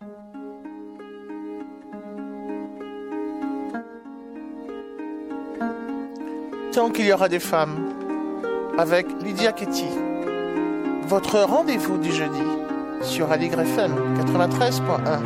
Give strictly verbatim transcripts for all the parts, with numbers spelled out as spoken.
Tant qu'il y aura des femmes, avec Lydia Ketty. Votre rendez-vous du jeudi sur Aligre F M quatre-vingt-treize point un.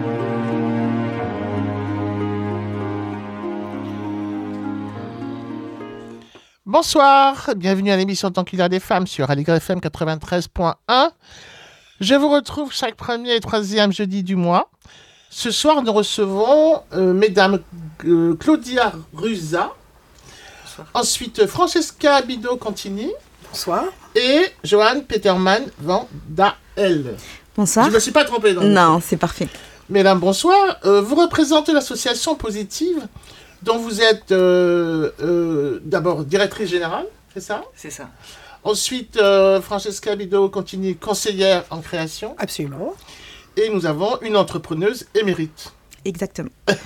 Bonsoir, bienvenue à l'émission Tant qu'il y a des femmes sur Aligre F M quatre-vingt-treize point un. Je vous retrouve chaque premier et troisième jeudi du mois. Ce soir, nous recevons euh, mesdames euh, Claudia Ruza, bonsoir. Ensuite Francesca Bido-Contini, bonsoir, et Joanne Peterman Van Dael. Bonsoir. Je ne me suis pas trompée. Dans non, c'est parfait. Mesdames, bonsoir. Euh, vous représentez l'association Positive, dont vous êtes euh, euh, d'abord directrice générale, c'est ça ? C'est ça. Ensuite, euh, Francesca Bido-Contini, conseillère en création. Absolument. Et nous avons une entrepreneuse émérite. Exactement.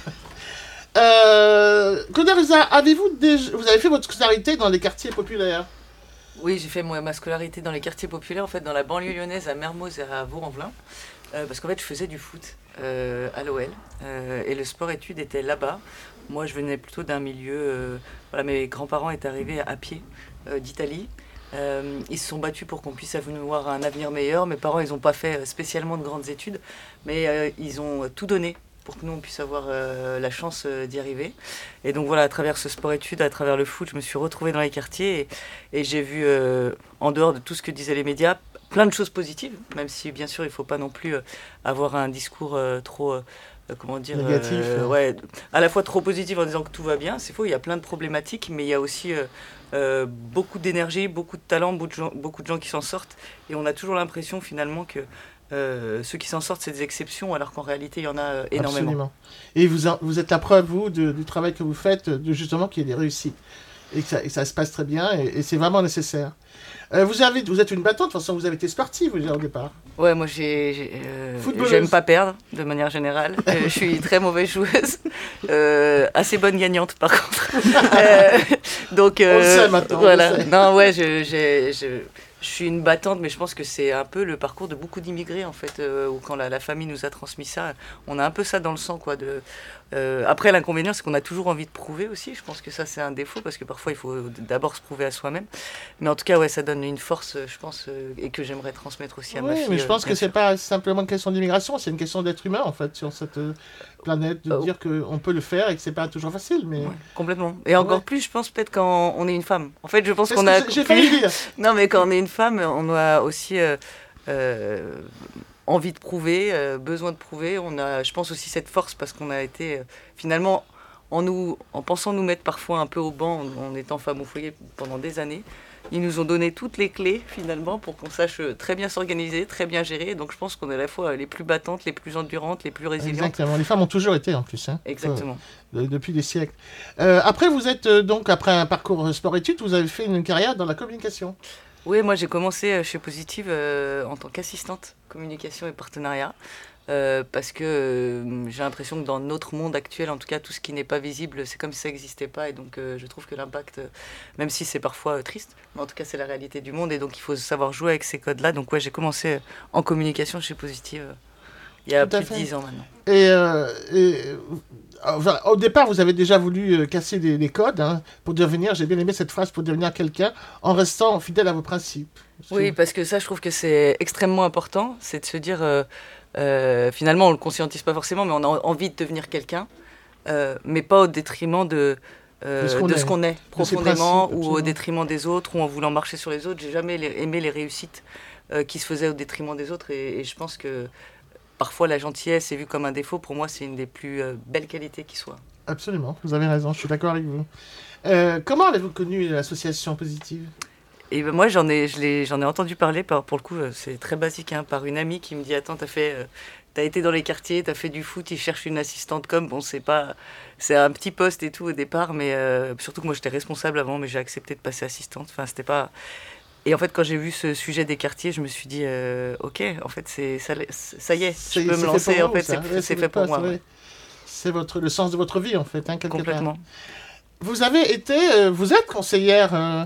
euh, Claudia Ruza, avez-vous déjà, vous avez fait votre scolarité dans les quartiers populaires ? Oui, j'ai fait moi, ma scolarité dans les quartiers populaires, en fait, dans la banlieue lyonnaise, à Mermoz et à Vaux-en-Velin, euh, parce qu'en fait, je faisais du foot euh, à l'O L, euh, et le sport-études était là-bas. Moi, je venais plutôt d'un milieu... Euh, voilà, mes grands-parents étaient arrivés à pied euh, d'Italie. Euh, ils se sont battus pour qu'on puisse avoir un avenir meilleur. Mes parents, ils n'ont pas fait spécialement de grandes études, mais euh, ils ont tout donné pour que nous, on puisse avoir euh, la chance euh, d'y arriver. Et donc voilà, à travers ce sport-études, à travers le foot, je me suis retrouvée dans les quartiers et, et j'ai vu, euh, en dehors de tout ce que disaient les médias, plein de choses positives, même si, bien sûr, il ne faut pas non plus euh, avoir un discours euh, trop... Euh, comment dire, négatif. Euh, ouais, à la fois trop positif en disant que tout va bien, c'est faux, il y a plein de problématiques, mais il y a aussi euh, euh, beaucoup d'énergie, beaucoup de talent, beaucoup de gens, beaucoup de gens qui s'en sortent, et on a toujours l'impression finalement que euh, ceux qui s'en sortent, c'est des exceptions, alors qu'en réalité, il y en a euh, énormément. Absolument. Et vous, en, vous êtes la preuve, vous, de, du travail que vous faites, de justement qu'il y ait des réussites, et que ça, et ça se passe très bien, et, et c'est vraiment nécessaire. Euh, vous, avez, vous êtes une battante, de toute façon, vous avez été sportive déjà au départ. Ouais, moi j'ai, j'ai, euh, j'aime pas perdre de manière générale. euh, je suis très mauvaise joueuse, euh, assez bonne gagnante par contre. euh, donc, euh, on le sait maintenant. Voilà. On le sait. Non, ouais, je, je, je, je suis une battante, mais je pense que c'est un peu le parcours de beaucoup d'immigrés en fait, euh, où quand la, la famille nous a transmis ça, on a un peu ça dans le sang, quoi. De, euh, après, l'inconvénient, c'est qu'on a toujours envie de prouver aussi. Je pense que ça, c'est un défaut parce que parfois, il faut d'abord se prouver à soi-même. Mais en tout cas, ouais, ça donne une force, je pense, euh, et que j'aimerais transmettre aussi à oui, ma fille. Mais je pense euh, que c'est pas simplement une question d'immigration, c'est une question d'être humain en fait sur cette euh, planète, de oh. dire qu'on peut le faire et que c'est pas toujours facile. Mais ouais, complètement. Et encore ouais. plus, je pense peut-être quand on est une femme. En fait, je pense c'est qu'on que a. J'ai, j'ai failli dire. Non, mais quand on est une femme, on a aussi euh, euh, envie de prouver, euh, besoin de prouver. On a, je pense aussi cette force parce qu'on a été euh, finalement en nous, en pensant nous mettre parfois un peu au banc, en, en étant femme au foyer pendant des années. Ils nous ont donné toutes les clés, finalement, pour qu'on sache très bien s'organiser, très bien gérer. Donc, je pense qu'on est à la fois les plus battantes, les plus endurantes, les plus résilientes. Exactement. Les femmes ont toujours été, en plus. Hein, Exactement. Euh, depuis des siècles. Euh, après, vous êtes, euh, donc, après un parcours sport-études, vous avez fait une carrière dans la communication. Oui, moi, j'ai commencé chez Positive euh, en tant qu'assistante communication et partenariat. Euh, parce que euh, j'ai l'impression que dans notre monde actuel, en tout cas, tout ce qui n'est pas visible, c'est comme si ça n'existait pas. Et donc, euh, je trouve que l'impact, euh, même si c'est parfois euh, triste, mais en tout cas, c'est la réalité du monde. Et donc, il faut savoir jouer avec ces codes-là. Donc, ouais, j'ai commencé en communication chez Positive euh, il y a tout plus de dix ans maintenant. Et, euh, et enfin, au départ, vous avez déjà voulu euh, casser les, les codes hein, pour devenir, j'ai bien aimé cette phrase, pour devenir quelqu'un en restant fidèle à vos principes. Oui, parce que ça, je trouve que c'est extrêmement important. C'est de se dire... Euh, Euh, finalement, on ne le conscientise pas forcément, mais on a envie de devenir quelqu'un, euh, mais pas au détriment de, euh, de ce qu'on, de est, ce qu'on est profondément, principes, ou au détriment des autres, ou en voulant marcher sur les autres. J'ai jamais les, aimé les réussites euh, qui se faisaient au détriment des autres, et, et je pense que parfois la gentillesse est vue comme un défaut. Pour moi, c'est une des plus euh, belles qualités qui soit. Absolument, vous avez raison, je suis d'accord avec vous. Euh, comment avez-vous connu l'association Positive ? Et ben moi, j'en ai, je l'ai, j'en ai entendu parler, par, pour le coup, c'est très basique, hein, par une amie qui me dit « Attends, t'as fait, euh, t'as été dans les quartiers, t'as fait du foot, ils cherchent une assistante com. » Bon, c'est pas, c'est un petit poste et tout au départ, mais euh, surtout que moi, j'étais responsable avant, mais j'ai accepté de passer assistante. Enfin, c'était pas... Et en fait, quand j'ai vu ce sujet des quartiers, je me suis dit euh, « Ok, en fait, c'est, ça, ça y est, je peux me lancer. En fait, c'est, c'est, c'est fait pour moi. » ouais. C'est votre, le sens de votre vie, en fait, hein, quelque Complètement. part. Vous avez été, euh, vous êtes conseillère... Euh,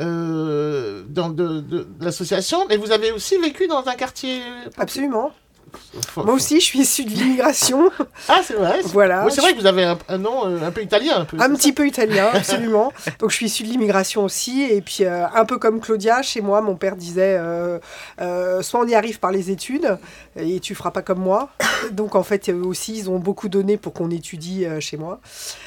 Euh, dans de, de, de l'association, mais vous avez aussi vécu dans un quartier... Absolument. Faut- Moi faut- aussi, je suis issue de l'immigration. Ah, c'est vrai. c'est- Voilà. Oui, c'est vrai que vous avez un, un nom euh, un peu italien, un peu. Un c'est petit peu italien, absolument. Donc je suis issue de l'immigration aussi. Et puis euh, un peu comme Claudia, chez moi, mon père disait euh, euh, soit on y arrive par les études et tu feras pas comme moi. Donc en fait, eux aussi, ils ont beaucoup donné pour qu'on étudie euh, chez moi.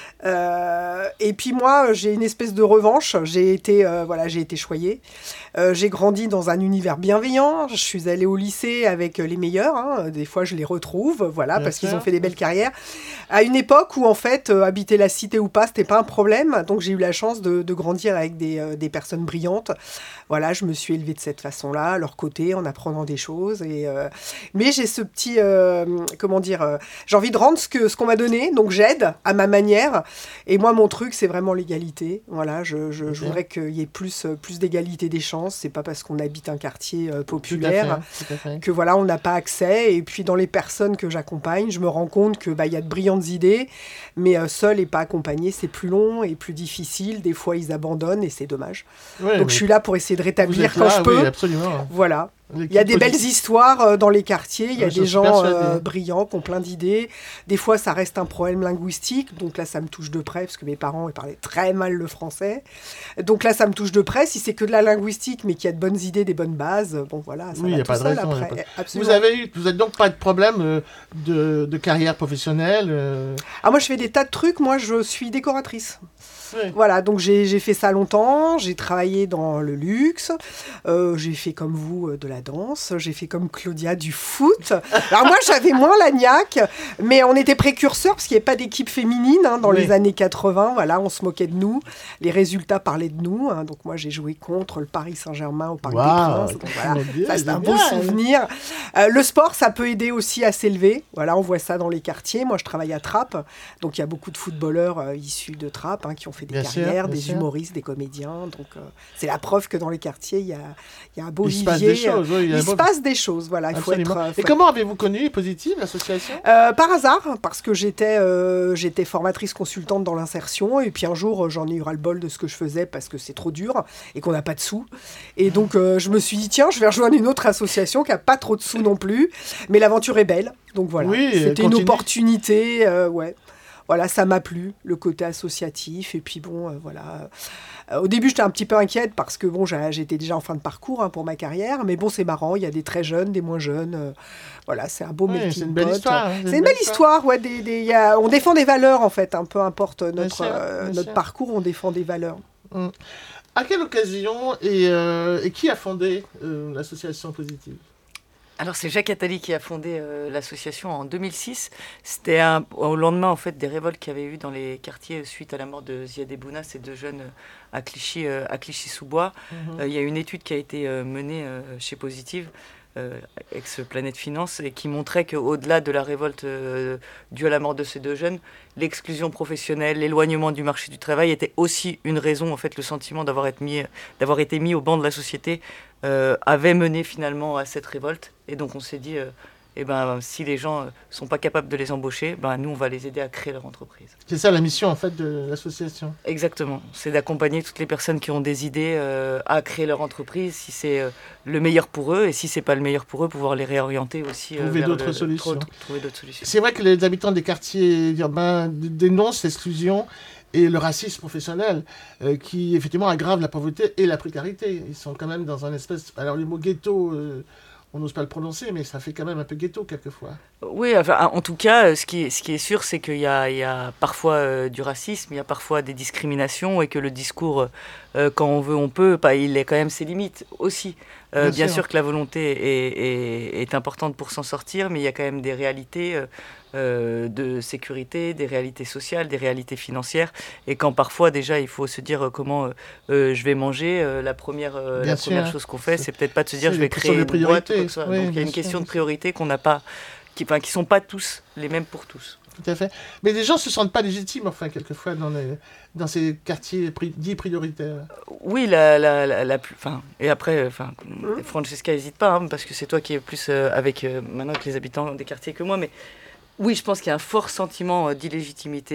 Euh, et puis moi, j'ai une espèce de revanche. J'ai été, euh, voilà, j'ai été choyée. Euh, j'ai grandi dans un univers bienveillant. Je suis allée au lycée avec les meilleurs. Hein. Des fois, je les retrouve, voilà, Bien parce qu'ils sûr. ont fait des belles carrières. À une époque où, en fait, euh, habiter la cité ou pas, c'était pas un problème. Donc, j'ai eu la chance de, de grandir avec des, euh, des personnes brillantes. Voilà, je me suis élevée de cette façon-là, à leur côté, en apprenant des choses. Et, euh, Mais j'ai ce petit, euh, comment dire, euh, j'ai envie de rendre ce que ce qu'on m'a donné. Donc, j'aide à ma manière. Et moi, mon truc, c'est vraiment l'égalité. Voilà, je, je, Ok. je voudrais qu'il y ait plus, euh, plus d'égalité des chances. C'est pas parce qu'on habite un quartier euh, Tout à populaire fait, tout à fait. que voilà, on n'a pas accès. Et puis dans les personnes que j'accompagne, je me rends compte que bah, il y a de brillantes idées, mais euh, seul et pas accompagné, c'est plus long et plus difficile. Des fois, ils abandonnent et c'est dommage. Ouais, Donc mais je suis là pour essayer de vous rétablir êtes quand là, je peux. Oui, absolument. Voilà. L'équipe Il y a des belles politique. histoires euh, dans les quartiers, il y a Ouais, j'en des suis gens persuadé. euh, brillants qui ont plein d'idées. Des fois, ça reste un problème linguistique, donc là, ça me touche de près, parce que mes parents, ils parlaient très mal le français. Donc là, ça me touche de près. Si c'est que de la linguistique, mais qu'il y a de bonnes idées, des bonnes bases, bon voilà, ça Oui, va y a tout pas de seul raison, y a après. pas de- Absolument. Vous avez eu, vous n'avez donc pas de problème euh, de, de carrière professionnelle euh, Ah, moi, je fais des tas de trucs. Moi, je suis décoratrice. ouais. Voilà, donc j'ai j'ai fait ça longtemps. J'ai travaillé dans le luxe. Euh, j'ai fait comme vous euh, de la danse. J'ai fait comme Claudia du foot. Alors moi, j'avais moins la niaque, mais on était précurseurs parce qu'il n'y avait pas d'équipe féminine hein, dans Oui. les années quatre-vingts. Voilà, on se moquait de nous. Les résultats parlaient de nous. hein. Donc moi, j'ai joué contre le Paris Saint-Germain au Parc Waouh, des Princes. Donc voilà, mon Dieu, ça c'est un génial. beau souvenir. Euh, le sport, ça peut aider aussi à s'élever. Voilà, on voit ça dans les quartiers. Moi, je travaille à Trappes. Donc il y a beaucoup de footballeurs euh, issus de Trappes hein, qui ont fait des Bien sûr, carrières, bien des sûr. humoristes, des comédiens. Donc euh, c'est la preuve que dans les quartiers, il y a, il y a un beau Il se passe vivier. des choses. Oui, il y a Il se beau- passe des choses, voilà. Il faut être. Absolument. euh, faut Et comment avez-vous connu Positive, l'association euh, par hasard, parce que j'étais euh, j'étais formatrice consultante dans l'insertion, et puis un jour, euh, j'en ai eu ras-le-bol de ce que je faisais parce que c'est trop dur et qu'on n'a pas de sous. Et donc, euh, je me suis dit, tiens, je vais rejoindre une autre association qui n'a pas trop de sous non plus, mais l'aventure est belle. Donc voilà, Oui, c'était une continue. opportunité, euh, ouais. Voilà, ça m'a plu, le côté associatif. Et puis bon, euh, voilà. Euh, au début, j'étais un petit peu inquiète parce que bon, j'ai- j'étais déjà en fin de parcours hein, pour ma carrière. Mais bon, c'est marrant, il y a des très jeunes, des moins jeunes. euh, voilà, c'est un beau Oui, melting c'est une belle pot. histoire. hein, C'est une belle histoire, ouais. Des, des- il y a- on défend des valeurs en fait, hein, peu importe notre, sûr, euh, bien notre sûr. parcours, on défend des valeurs. Mm. À quelle occasion et, euh, et qui a fondé euh, l'association Positive Alors c'est Jacques Attali qui a fondé euh, l'association en deux mille six. C'était un- au lendemain en fait des révoltes qu'il y avait eu dans les quartiers suite à la mort de Ziad Ebouna, ces deux jeunes euh, à Clichy, euh, à Clichy-sous-Bois. Mhm. Euh, Il y a une étude qui a été euh, menée euh, chez Positive, euh, ex-Planète Finance, et qui montrait qu'au-delà de la révolte euh, due à la mort de ces deux jeunes, l'exclusion professionnelle, l'éloignement du marché du travail était aussi une raison, en fait, le sentiment d'avoir été mis, d'avoir été mis au banc de la société euh, avait mené finalement à cette révolte. Et donc on s'est dit, euh, eh ben, si les gens ne sont pas capables de les embaucher, ben, nous on va les aider à créer leur entreprise. C'est ça la mission en fait de l'association. Exactement, c'est d'accompagner toutes les personnes qui ont des idées euh, à créer leur entreprise, si c'est euh, le meilleur pour eux, et si c'est pas le meilleur pour eux, pouvoir les réorienter aussi. Trouver vers d'autres le- solutions. tro- Trouver d'autres solutions. C'est vrai que les habitants des quartiers urbains d- dénoncent l'exclusion et le racisme professionnel euh, qui effectivement aggrave la pauvreté et la précarité. Ils sont quand même dans un espèce... Alors le mot ghetto, euh, on n'ose pas le prononcer, mais ça fait quand même un peu ghetto quelquefois. Oui, enfin, en tout cas, euh, ce qui est, ce qui est sûr, c'est qu'il y a, il y a parfois euh, du racisme, il y a parfois des discriminations, et que le discours, euh, quand on veut, on peut, bah, il a quand même ses limites aussi. Euh, Bien bien sûr. sûr que la volonté est, est- est importante pour s'en sortir, mais il y a quand même des réalités euh, euh, de sécurité, des réalités sociales, des réalités financières, et quand parfois déjà il faut se dire euh, comment euh, euh, je vais manger, euh, la première, euh, Bien la première sûr. chose qu'on fait, C'est- c'est peut-être pas de se dire c'est je vais une question créer de une boîte ou priorité. quoi que ce soit. Oui, Donc il y a bien une sûr, question de bien sûr. priorité qu'on n'a pas, qui, enfin, qui sont pas tous les mêmes pour tous. Tout à fait. Mais les gens se sentent pas légitimes, enfin, quelquefois, dans, les, dans ces quartiers pri- dits prioritaires. Oui, la, la, la, la plus. Enfin, et après, enfin, Francesca, n'hésite pas, hein, parce que c'est toi qui es plus euh, avec euh, maintenant que les habitants des quartiers que moi. Mais oui, je pense qu'il y a un fort sentiment euh, d'illégitimité.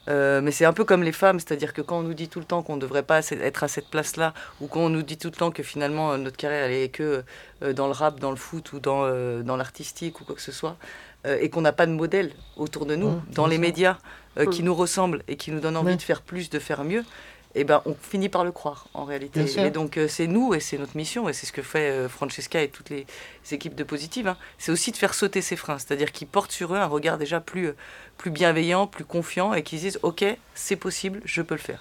Euh, mais c'est un peu comme les femmes, c'est-à-dire que quand on nous dit tout le temps qu'on ne devrait pas être à cette place-là, ou quand on nous dit tout le temps que finalement notre carrière elle est que euh, dans le rap, dans le foot ou dans, euh, dans l'artistique ou quoi que ce soit, euh, et qu'on n'a pas de modèle autour de nous, mmh, dans les ça. médias, euh, mmh. qui nous ressemblent et qui nous donnent envie mmh. de faire plus, de faire mieux, eh ben, on finit par le croire, en réalité. Et donc, euh, c'est nous, et c'est notre mission, et c'est ce que fait euh, Francesca et toutes les, les équipes de Positive, hein. C'est aussi de faire sauter ces freins, c'est-à-dire qu'ils portent sur eux un regard déjà plus, euh, plus bienveillant, plus confiant, et qu'ils disent « Ok, c'est possible, je peux le faire ».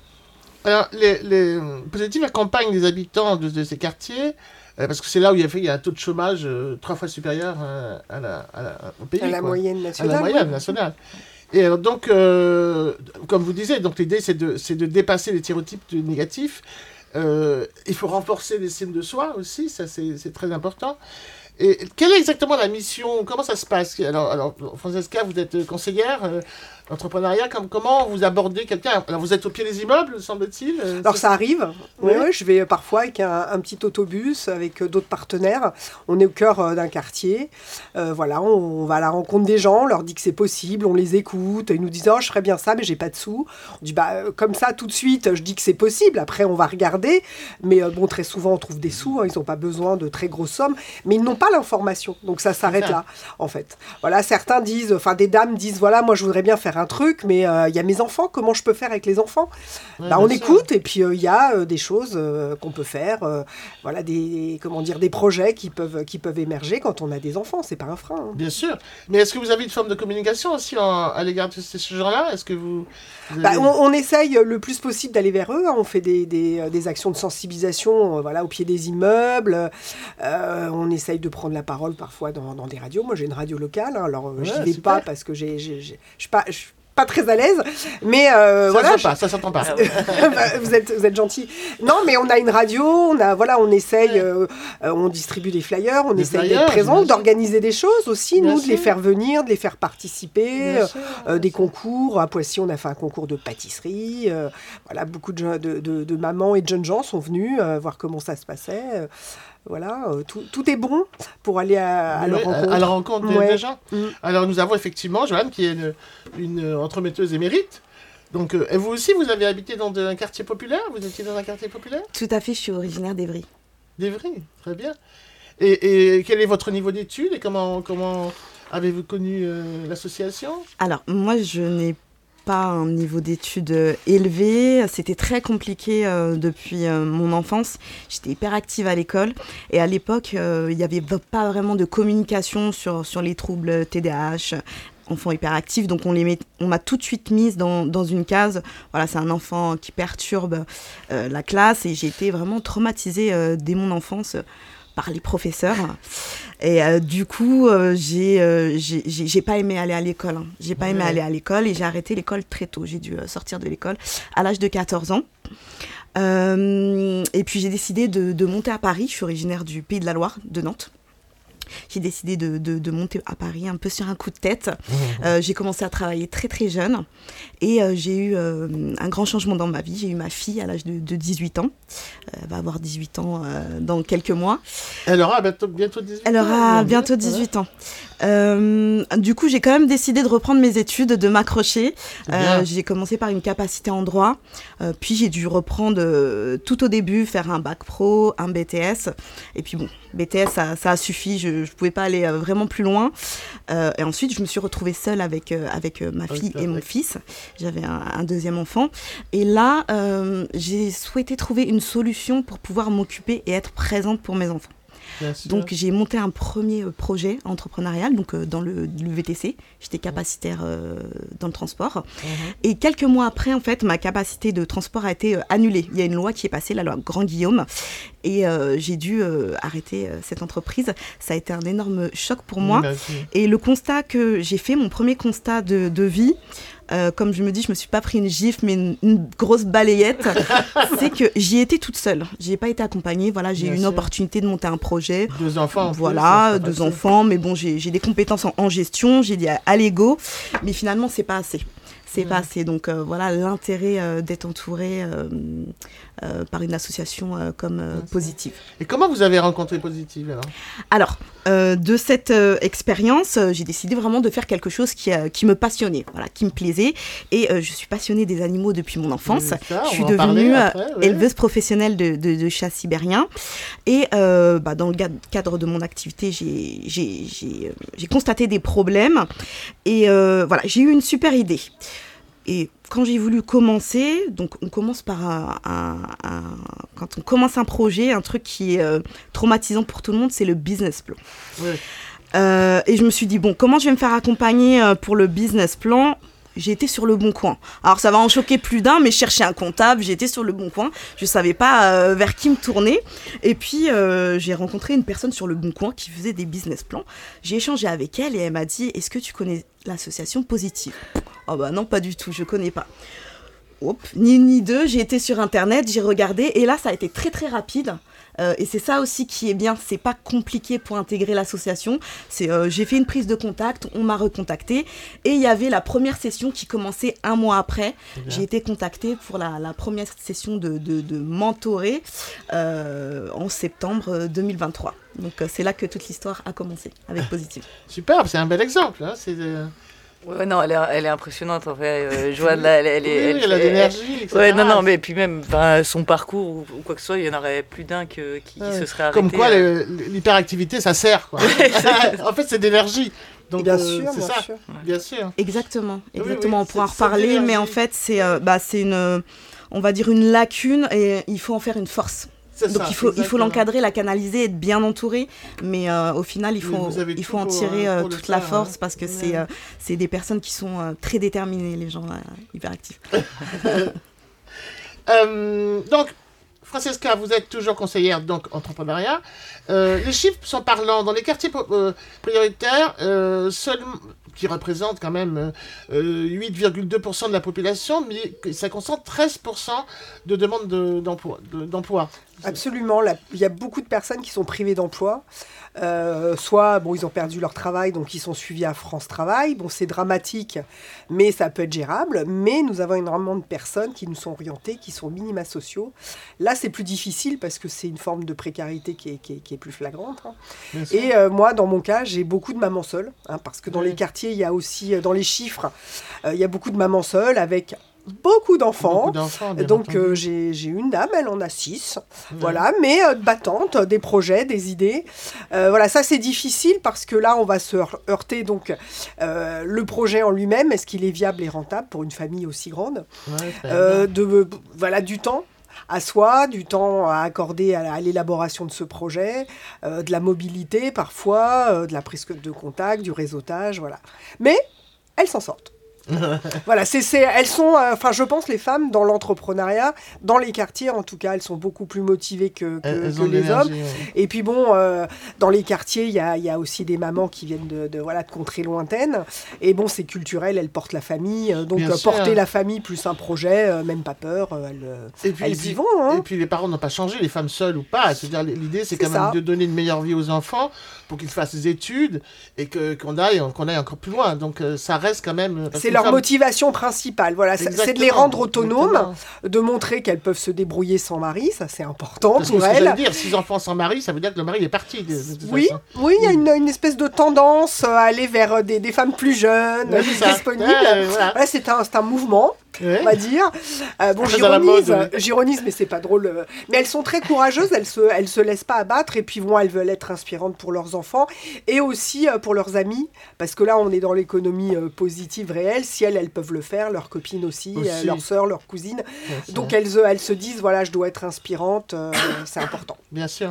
Alors, les, les Positive accompagnent les habitants de, de ces quartiers, euh, parce que c'est là où il y a, fait, il y a un taux de chômage euh, trois fois supérieur euh, à la, à la, au pays. À la quoi. moyenne nationale. À la moyenne nationale. Et alors donc, euh, comme vous disiez, donc l'idée c'est de, c'est de dépasser les stéréotypes négatifs. Euh, il faut renforcer l'estime de soi aussi, ça c'est, c'est très important. Et quelle est exactement la mission? Comment ça se passe? Alors, alors Francesca, vous êtes conseillère euh, entrepreneuriat. Comme, comment vous abordez quelqu'un? Alors, vous êtes au pied des immeubles, semble-t-il? euh, Alors, c'est... ça arrive. Oui, oui, je vais parfois avec un, un petit autobus, avec d'autres partenaires. On est au cœur euh, d'un quartier. Euh, voilà, on, on va à la rencontre des gens, on leur dit que c'est possible, on les écoute. Ils nous disent « Oh, je ferais bien ça, mais j'ai pas de sous. » On dit bah, « Comme ça, tout de suite, je dis que c'est possible. Après, on va regarder. » Mais euh, bon, très souvent, on trouve des sous. Hein, ils n'ont pas besoin de très grosses sommes. Mais ils n'ont pas l'information. Donc, ça s'arrête là, en fait. Voilà, certains disent, enfin, des dames disent « Voilà, moi, je voudrais bien faire un truc, mais il euh, y a mes enfants. Comment je peux faire avec les enfants ?» Ouais, bah, on sûr. écoute et puis il euh, y a euh, des choses euh, qu'on peut faire, euh, voilà, des, comment dire, des projets qui peuvent, qui peuvent émerger quand on a des enfants, c'est pas un frein. Hein. Bien sûr. Mais est-ce que vous avez une forme de communication aussi en, à l'égard de ces gens-là? Est-ce que vous... vous bah, avez... on, on essaye le plus possible d'aller vers eux, hein. On fait des, des, des actions de sensibilisation euh, voilà, au pied des immeubles, euh, on essaye de prendre la parole parfois dans, dans des radios. Moi j'ai une radio locale, hein, alors euh, Ouais, j'y vais super. pas parce que j'ai, j'ai, j'ai, je suis pas... Je, pas très à l'aise, mais euh, ça voilà. Se pas, ça s'entend pas. vous êtes, vous êtes gentil. Non, mais on a une radio, on a, voilà, on essaye, ouais. euh, euh, on distribue des flyers, on des essaye flyers, d'être présent, d'organiser des choses aussi, bien nous, sûr. de les faire venir, de les faire participer, euh, sûr, euh, des sûr. concours. À Poissy, on a fait un concours de pâtisserie. Euh, voilà, beaucoup de, de, de, de mamans et de jeunes gens sont venus euh, voir comment ça se passait. Euh, Voilà, euh, tout, tout est bon pour aller à, à, oui, leur rencontre. à la rencontre des, ouais. des gens. Mm. Alors nous avons effectivement Joanne qui est une, une entremetteuse émérite. Donc, euh, et vous aussi, vous avez habité dans un quartier populaire? Vous étiez dans un quartier populaire? Tout à fait, je suis originaire d'Evry. D'Evry, très bien. Et, et quel est votre niveau d'études et comment, comment avez-vous connu euh, l'association? Alors, moi, je n'ai pas un niveau d'études élevé. C'était très compliqué euh, depuis euh, mon enfance. J'étais hyper active à l'école. Et à l'époque, euh, il n'y avait pas vraiment de communication sur, sur les troubles T D A H, enfants hyperactifs. Donc, on, les met, on m'a tout de suite mise dans, dans une case. Voilà, c'est un enfant qui perturbe euh, la classe. Et j'ai été vraiment traumatisée euh, dès mon enfance par les professeurs. Et euh, du coup, euh, j'ai, euh, j'ai, j'ai, j'ai pas aimé aller à l'école. Hein. J'ai pas aimé ouais. aller à l'école et j'ai arrêté l'école très tôt. J'ai dû euh, sortir de l'école à l'âge de quatorze ans. Euh, et puis, j'ai décidé de, de monter à Paris. Je suis originaire du Pays de la Loire, de Nantes. J'ai décidé de, de, de monter à Paris un peu sur un coup de tête. Mmh. Euh, j'ai commencé à travailler très très jeune et euh, j'ai eu euh, un grand changement dans ma vie. J'ai eu ma fille à l'âge de, de dix-huit ans. Euh, elle va avoir dix-huit ans euh, dans quelques mois. Elle aura bientôt, bientôt dix-huit ans. Elle aura bientôt dix-huit ans. Euh, du coup, j'ai quand même décidé de reprendre mes études, de m'accrocher. Euh, j'ai commencé par une capacité en droit. Euh, puis j'ai dû reprendre euh, tout au début, faire un bac pro, un B T S. Et puis bon, B T S, ça, ça a suffi. Je ne pouvais pas aller euh, vraiment plus loin. Euh, et ensuite, je me suis retrouvée seule avec, euh, avec euh, ma fille okay, et mon fils. J'avais un, un deuxième enfant. Et là, euh, j'ai souhaité trouver une solution pour pouvoir m'occuper et être présente pour mes enfants. Donc, j'ai monté un premier euh, projet entrepreneurial donc, euh, dans le, le V T C. J'étais capacitaire euh, dans le transport. Mmh. Et quelques mois après, en fait, ma capacité de transport a été euh, annulée. Il y a une loi qui est passée, la loi Grand-Guillaume. Et euh, j'ai dû euh, arrêter euh, cette entreprise. Ça a été un énorme choc pour moi. Merci. Et le constat que j'ai fait, mon premier constat de, de vie, Euh, comme je me dis, je me suis pas pris une gifle, mais une, une grosse balayette. C'est que j'y étais toute seule. J'y ai pas été accompagnée. Voilà, j'ai Bien eu une sûr. opportunité de monter un projet. Deux enfants. En voilà, plus, deux facile. enfants. Mais bon, j'ai, j'ai des compétences en, en gestion. J'ai dit à, à l'ego, mais finalement, c'est pas assez. s'est mmh. passé. Donc euh, voilà l'intérêt euh, d'être entouré euh, euh, par une association euh, comme euh, Positive. Et comment vous avez rencontré Positive alors ? Alors, euh, de cette euh, expérience, euh, j'ai décidé vraiment de faire quelque chose qui, euh, qui me passionnait, voilà, qui me plaisait. Et euh, je suis passionnée des animaux depuis mon enfance. Ça, je suis devenue après, ouais. éleveuse professionnelle de, de, de chats sibériens. Et euh, bah, dans le cadre de mon activité, j'ai, j'ai, j'ai, j'ai constaté des problèmes. Et euh, voilà, j'ai eu une super idée. Et quand j'ai voulu commencer, donc on commence par un, un, un, quand on commence un projet, un truc qui est euh, traumatisant pour tout le monde, c'est le business plan. Oui. Euh, et je me suis dit, bon, comment je vais me faire accompagner euh, pour le business plan ? J'ai été sur le bon coin. Alors ça va en choquer plus d'un, mais je cherchais un comptable, j'étais sur le bon coin. Je ne savais pas euh, vers qui me tourner. Et puis euh, j'ai rencontré une personne sur le bon coin qui faisait des business plans. J'ai échangé avec elle et elle m'a dit, est-ce que tu connais l'association Positive ? Oh bah non, pas du tout, je ne connais pas. Hop, ni une ni deux, j'ai été sur internet, j'ai regardé et là ça a été très très rapide. Euh, et c'est ça aussi qui est bien, c'est pas compliqué pour intégrer l'association. C'est, euh, j'ai fait une prise de contact, on m'a recontacté et il y avait la première session qui commençait un mois après. J'ai été contactée pour la, la première session de, de, de mentoré euh, en septembre deux mille vingt-trois. Donc euh, c'est là que toute l'histoire a commencé avec Positive. Super, c'est un bel exemple. Hein, c'est de... Ouais, non, elle est, elle est impressionnante en fait. Euh, Joanne, là, elle, elle, oui, elle, elle, elle a de l'énergie, et cetera. Ouais, non, non, mais puis même son parcours ou, ou quoi que ce soit, il y en aurait plus d'un que, qui, ouais. qui se serait arrêté. Comme quoi, euh... l'hyperactivité, ça sert, quoi. En fait, c'est d'énergie. Donc, bien euh, sûr, c'est bien ça. sûr. Bien sûr. Exactement, exactement. Oui, oui, on pourra en reparler, mais en fait, c'est, euh, bah, c'est une, on va dire une lacune et il faut en faire une force. C'est Donc ça, il faut, il faut l'encadrer, la canaliser, être bien entouré, mais euh, au final il faut, il faut en tirer euh, toute la force hein. Parce que ouais. c'est, euh, c'est des personnes qui sont euh, très déterminées, les gens euh, hyperactifs. euh, donc, Francesca, vous êtes toujours conseillère donc entrepreneuriat. Euh, les chiffres sont parlants. Dans les quartiers euh, prioritaires, euh, seuls, qui représentent quand même euh, huit virgule deux pour cent de la population, mais ça concentre treize pour cent de demandes de, d'emploi, de, d'emploi. Absolument, il y a beaucoup de personnes qui sont privées d'emploi, euh, soit bon, ils ont perdu leur travail, donc ils sont suivis à France Travail, bon c'est dramatique, mais ça peut être gérable, mais nous avons énormément de personnes qui nous sont orientées, qui sont minima sociaux. Là c'est plus difficile parce que c'est une forme de précarité qui est, qui est, qui est plus flagrante. Hein. Et euh, moi dans mon cas, j'ai beaucoup de mamans seules, hein, parce que dans oui. les quartiers, il y a aussi, dans les chiffres, euh, il y a beaucoup de mamans seules avec... beaucoup d'enfants, beaucoup d'enfants donc euh, j'ai, j'ai une dame, elle en a six, ouais. voilà, mais euh, battantes, des projets, des idées, euh, voilà, ça c'est difficile parce que là on va se heurter, donc euh, le projet en lui-même, est-ce qu'il est viable et rentable pour une famille aussi grande, ouais, euh, de, voilà, du temps à soi, du temps à accorder à, à l'élaboration de ce projet, euh, de la mobilité parfois, euh, de la prise de contact, du réseautage, voilà, mais elles s'en sortent. Voilà, c'est, c'est, elles sont, enfin, euh, je pense, les femmes dans l'entrepreneuriat, dans les quartiers, en tout cas, elles sont beaucoup plus motivées que, que, que les hommes. Ouais. Et puis bon, euh, dans les quartiers, il y a, y a aussi des mamans qui viennent de, de, voilà, de contrées lointaines. Et bon, c'est culturel, elles portent la famille. Euh, donc, euh, porter la famille plus un projet, euh, même pas peur, euh, elles, puis, elles puis, y vont. Hein. Et puis, les parents n'ont pas changé, les femmes seules ou pas. C'est-à-dire, l'idée, c'est, c'est quand ça. même de donner une meilleure vie aux enfants pour qu'ils fassent des études et que, qu'on, aille, qu'on aille encore plus loin. Donc, euh, ça reste quand même... C'est leur femme... motivation principale, voilà, exactement, c'est de les rendre autonomes, exactement. De montrer qu'elles peuvent se débrouiller sans mari, ça c'est important Parce pour que elles. Ce que dire, six enfants sans mari, ça veut dire que le mari est parti. De, de oui, oui, il y a une, une espèce de tendance à aller vers des, des femmes plus jeunes, oui, plus disponibles. Ouais, voilà. Voilà, c'est, un, c'est un mouvement, ouais. on va dire. Euh, bon, j'ironise, mode, oui. j'ironise, mais c'est pas drôle. Mais elles sont très courageuses, elles se, elles se laissent pas abattre, et puis bon, elles veulent être inspirantes pour leurs enfants et aussi pour leurs amis, parce que là, on est dans l'économie positive réelle. Si elles, elles peuvent le faire, leurs copines aussi, aussi. Euh, leurs sœurs, leurs cousines. Ouais, donc elles, elles se disent, voilà, je dois être inspirante, euh, c'est important. Bien sûr.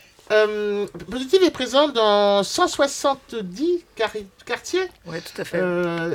Euh, Positive est présent dans cent soixante-dix car- quartiers. Oui, tout à fait. Euh,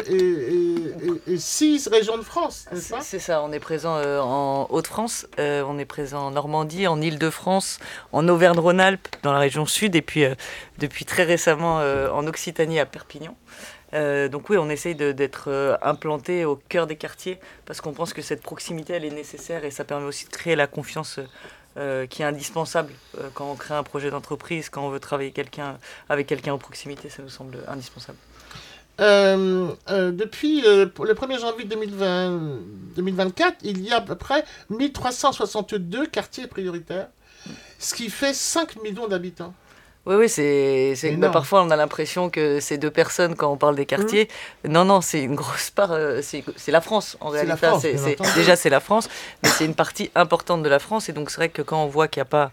et, et, et six régions de France, n'est-ce pas ? C'est ça, on est présent euh, en Hauts-de-France, euh, on est présent en Normandie, en Île-de-France, en Auvergne-Rhône-Alpes, dans la région sud, et puis euh, depuis très récemment euh, en Occitanie à Perpignan. Euh, donc oui, on essaye de, d'être euh, implanté au cœur des quartiers parce qu'on pense que cette proximité, elle est nécessaire et ça permet aussi de créer la confiance euh, qui est indispensable euh, quand on crée un projet d'entreprise, quand on veut travailler quelqu'un, avec quelqu'un en proximité, ça nous semble indispensable. Euh, euh, depuis euh, le premier janvier deux mille vingt, deux mille vingt-quatre, il y a à peu près mille trois cent soixante-deux quartiers prioritaires, ce qui fait cinq millions d'habitants. Oui, oui, c'est, c'est bah, parfois on a l'impression que c'est deux personnes quand on parle des quartiers. Mmh. Non, non, c'est une grosse part, euh, c'est, c'est la France en réalité. C'est la France, c'est, c'est, déjà, c'est la France, mais c'est une partie importante de la France. Et donc, c'est vrai que quand on voit qu'il n'y a pas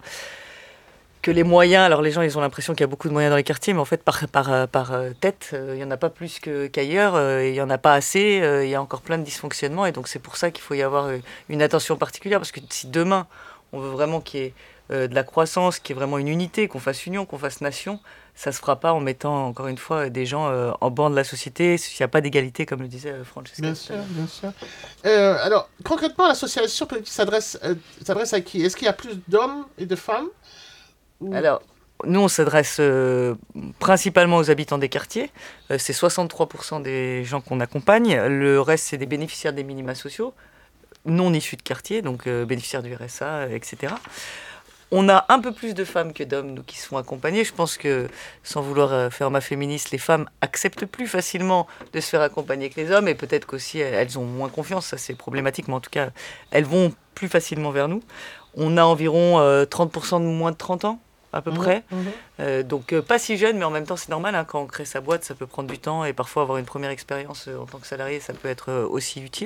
que les moyens, alors les gens ils ont l'impression qu'il y a beaucoup de moyens dans les quartiers, mais en fait par, par, par tête, il n'y en a pas plus que, qu'ailleurs, il n'y en a pas assez, il y a encore plein de dysfonctionnements, et donc c'est pour ça qu'il faut y avoir une attention particulière, parce que si demain on veut vraiment qu'il y ait de la croissance, qu'il y ait vraiment une unité, qu'on fasse union, qu'on fasse nation, ça ne se fera pas en mettant encore une fois des gens en banc de la société, s'il n'y a pas d'égalité, comme le disait Francesca. Bien sûr, bien sûr. Euh, alors concrètement, l'association politique s'adresse, euh, s'adresse à qui ? Est-ce qu'il y a plus d'hommes et de femmes ? Alors, nous, on s'adresse euh, principalement aux habitants des quartiers. Euh, c'est soixante-trois pour cent des gens qu'on accompagne. Le reste, c'est des bénéficiaires des minima sociaux, non issus de quartier, donc euh, bénéficiaires du R S A, et cetera. On a un peu plus de femmes que d'hommes, nous, qui se font accompagner. Je pense que, sans vouloir faire ma féministe, les femmes acceptent plus facilement de se faire accompagner que les hommes. Et peut-être qu'aussi, elles ont moins confiance. Ça, c'est problématique. Mais en tout cas, elles vont plus facilement vers nous. On a environ euh, trente pour cent de moins de trente ans. À peu mmh, près. Mmh. Euh, donc, euh, pas si jeune, mais en même temps, c'est normal. Hein, quand on crée sa boîte, ça peut prendre du temps. Et parfois, avoir une première expérience euh, en tant que salarié, ça peut être euh, aussi utile.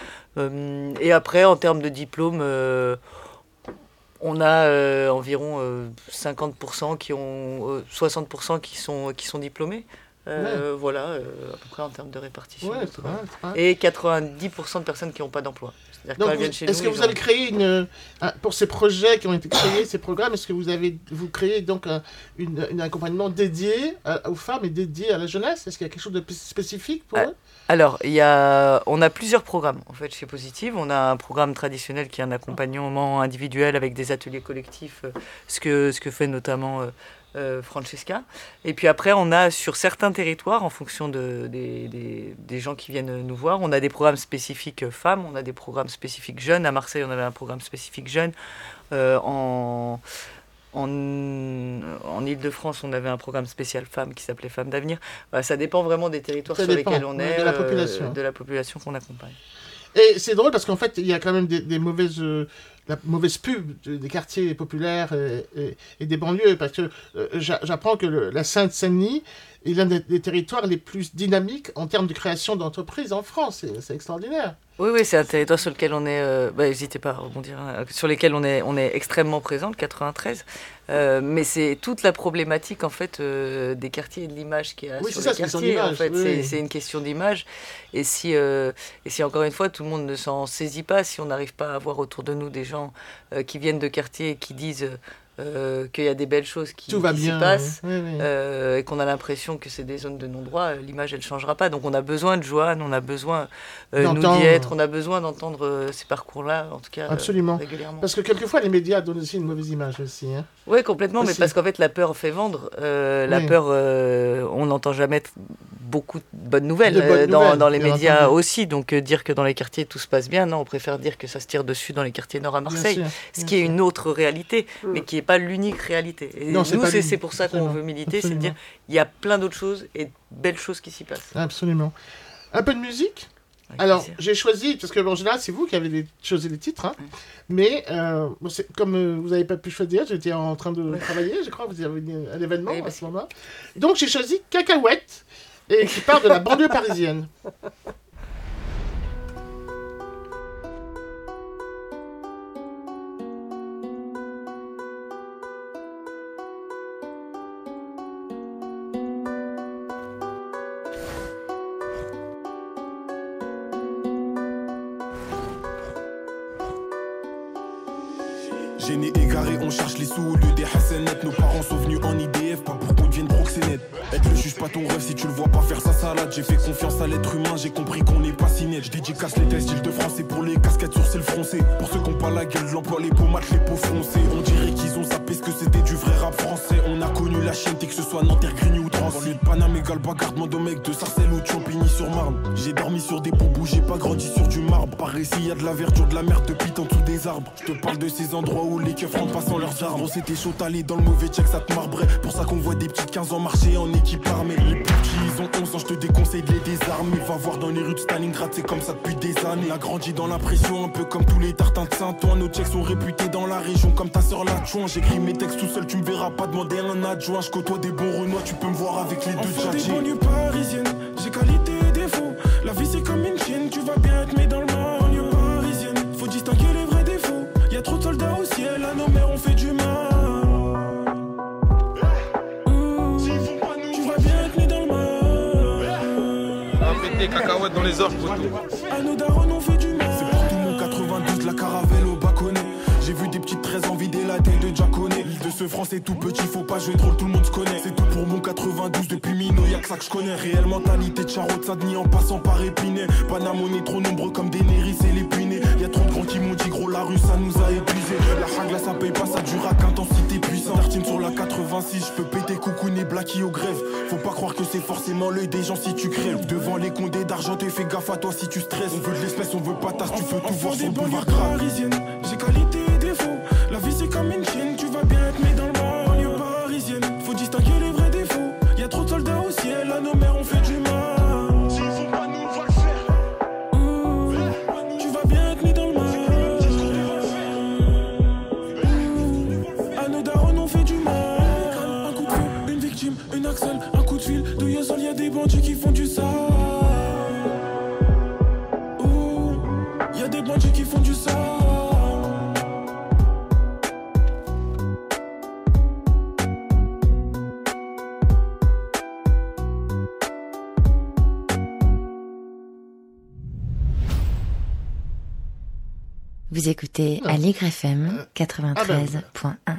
Euh, et après, en termes de diplôme, euh, on a euh, environ euh, cinquante pour cent qui ont... Euh, soixante pour cent qui sont, qui sont diplômés. Euh, ouais. Voilà, euh, à peu près en termes de répartition. Ouais, c'est vrai, c'est vrai. Et quatre-vingt-dix pour cent de personnes qui n'ont pas d'emploi. Donc, vous, est-ce nous, que vous avez créé une, un, pour ces projets qui ont été créés, ces programmes, est-ce que vous avez vous créez donc un une, une accompagnement dédié à, aux femmes et dédié à la jeunesse ? Est-ce qu'il y a quelque chose de spécifique pour ah, eux ? Alors, il y a, on a plusieurs programmes en fait chez Positive. On a un programme traditionnel qui est un accompagnement individuel avec des ateliers collectifs, ce que ce que fait notamment euh, Euh, Francesca. Et puis après, on a sur certains territoires, en fonction de, des, des, des gens qui viennent nous voir, on a des programmes spécifiques femmes, on a des programmes spécifiques jeunes. À Marseille, on avait un programme spécifique jeunes. Euh, en, en, en Ile-de-France, on avait un programme spécial femmes qui s'appelait Femmes d'avenir. Voilà, ça dépend vraiment des territoires ça sur dépend, lesquels on est, de la population, euh, de la population qu'on accompagne. Et c'est drôle parce qu'en fait, il y a quand même des, des mauvaises... Euh... la mauvaise pub des quartiers populaires et, et, et des banlieues, parce que euh, j'apprends que le, la Seine-Saint-Denis est l'un des, des territoires les plus dynamiques en termes de création d'entreprises en France. C'est, c'est extraordinaire. Oui, oui, c'est un territoire sur lequel on est... Euh, bah, n'hésitez pas à rebondir. Hein, sur lesquels on est, on est extrêmement présent, le quatre-vingt-treize. Euh, mais c'est toute la problématique, en fait, euh, des quartiers et de l'image qu'il y a oui, sur c'est les ça, quartiers. C'est en fait, oui. c'est, c'est une question d'image. Et si, euh, et si, encore une fois, tout le monde ne s'en saisit pas, si on n'arrive pas à avoir autour de nous des gens euh, qui viennent de quartiers et qui disent... Euh, qu'il y a des belles choses qui, Tout va qui bien, s'y passent oui, oui. Euh, et qu'on a l'impression que c'est des zones de non-droit, l'image elle ne changera pas. Donc on a besoin de Joanne, on a besoin euh, nous d'y être, on a besoin d'entendre euh, ces parcours-là, en tout cas Absolument. Euh, régulièrement. Parce que quelquefois les médias donnent aussi une mauvaise image aussi. Hein. Oui, complètement, aussi. Mais parce qu'en fait la peur fait vendre. Euh, la oui. peur, euh, on n'entend jamais t- beaucoup de bonnes nouvelles, de bonnes euh, dans, nouvelles dans les médias entendu. Aussi. Donc euh, dire que dans les quartiers tout se passe bien, non, on préfère dire que ça se tire dessus dans les quartiers nord à Marseille, bien sûr, ce bien qui sûr. Est une autre réalité, mmh. mais qui n'est pas l'unique réalité. Et non, c'est nous, c'est, c'est pour ça qu'on veut militer, Absolument. C'est de dire il y a plein d'autres choses et de belles choses qui s'y passent. Absolument. Un peu de musique ? Avec Alors, plaisir. J'ai choisi, parce que en général, c'est vous qui avez choisi les titres, hein, mmh. mais euh, c'est, comme euh, vous n'avez pas pu choisir, j'étais en train de ouais. travailler, je crois, vous avez à l'événement oui, à ce moment-là. Donc, j'ai choisi Cacahuète, et qui part de la banlieue parisienne. Gêné, égaré, on cherche les sous au lieu des hassanettes. Nos parents sont venus en I D F, pas pour qu'on devienne proxénète. Être le juge pas ton rêve si tu le vois pas faire sa salade. J'ai fait confiance à l'être humain, j'ai compris qu'on n'est pas si net. Je dédicace les tests Île-de-France et pour les casquettes sur cils froncés. Pour ceux qui ont pas la gueule de l'emploi, les pommades, les peaux foncées. On dirait qu'ils ont zappé ce que c'était du vrai rap français. On a connu la chienneté, que ce soit Nanterre, Grigny ou Drancy. De Paname égale bagarre, demande aux mecs de Sarcelles ou de Champigny-sur-Marne. J'ai dormi sur des pompes où j'ai pas grandi sur du marbre. Par ici y a de la verdure, de la merde de pite en dessous des arbres. Je te parle de ces endroits où où les keufs rentrent pas sans leurs armes. Gros c'était chaud, t'allais dans le mauvais check, ça te marbrait. Pour ça qu'on voit des petites quinze ans marcher en équipe armée. Les petits ils ont onze ans, je te déconseille de les désarmer. Va voir dans les rues de Stalingrad, c'est comme ça depuis des années. On a grandi dans la pression, un peu comme tous les tartins de Saint-Ouen. Nos checks sont réputés dans la région comme ta sœur la chouin. J'écris mes textes tout seul, tu me verras pas demander un adjoint. Je côtoie des bons renois, tu peux me voir avec les deux Enfant des tchatchés. banlieues parisiennes, j'ai qualité et défaut. La vie c'est comme une chienne, tu vas bien être mis dans le mal. Banlieue parisienne, faut distinguer les vrais défauts. Y'a trop de soldats au ciel, à nos mères on fait du mal. Des cacahuètes dans les orques, poteau. À nos darons on fait du mal. C'est partout mon quatre-vingt-douze, la caravelle au bâconnet. J'ai vu des petites treize en vider la tête de Jaconet. L'île de ce France est tout petit, faut pas jouer drôle, tout le monde se connaît. C'est tout pour mon quatre-vingt-douze, depuis Mino, y'a que ça que je connais. Réelle mentalité de Charlotte Saint-Denis en passant par Épinay. Paname on est trop nombreux comme des Néris et les Punais. Y'a trop de grands qui m'ont dit gros la rue ça nous a épuisé. La hagla ça paye pas, ça dure à qu'intensité puissante. Tartine sur la quatre-vingt-six, je peux péter coucoune et Blacky au grève. Faut pas croire que c'est forcément l'œil des gens si tu crèves. Devant les condés d'argent, te fais gaffe à toi si tu stresses. On veut de l'espèce, on veut pas tasse, tu peux tout voir sur le boulevard grave. Parisienne, j'ai qualité et défaut. La vie c'est comme une chienne, tu vas bien être mis dans le mal. Banlieue parisienne, faut distinguer les vrais défauts. Y'a trop de soldats au ciel, à nos mères on fait du mal. S'ils font pas nous, on va le faire. Mmh, tu vas bien être mis dans le mal. Mmh, à nos darons on fait du mal. Un coup de feu, une victime, une axelle, un coup de fil. De Yosol y'a des bandits qui font du sale. Mmh, y'a des bandits qui font du sale. Vous écoutez Aligre F M quatre-vingt-treize point un.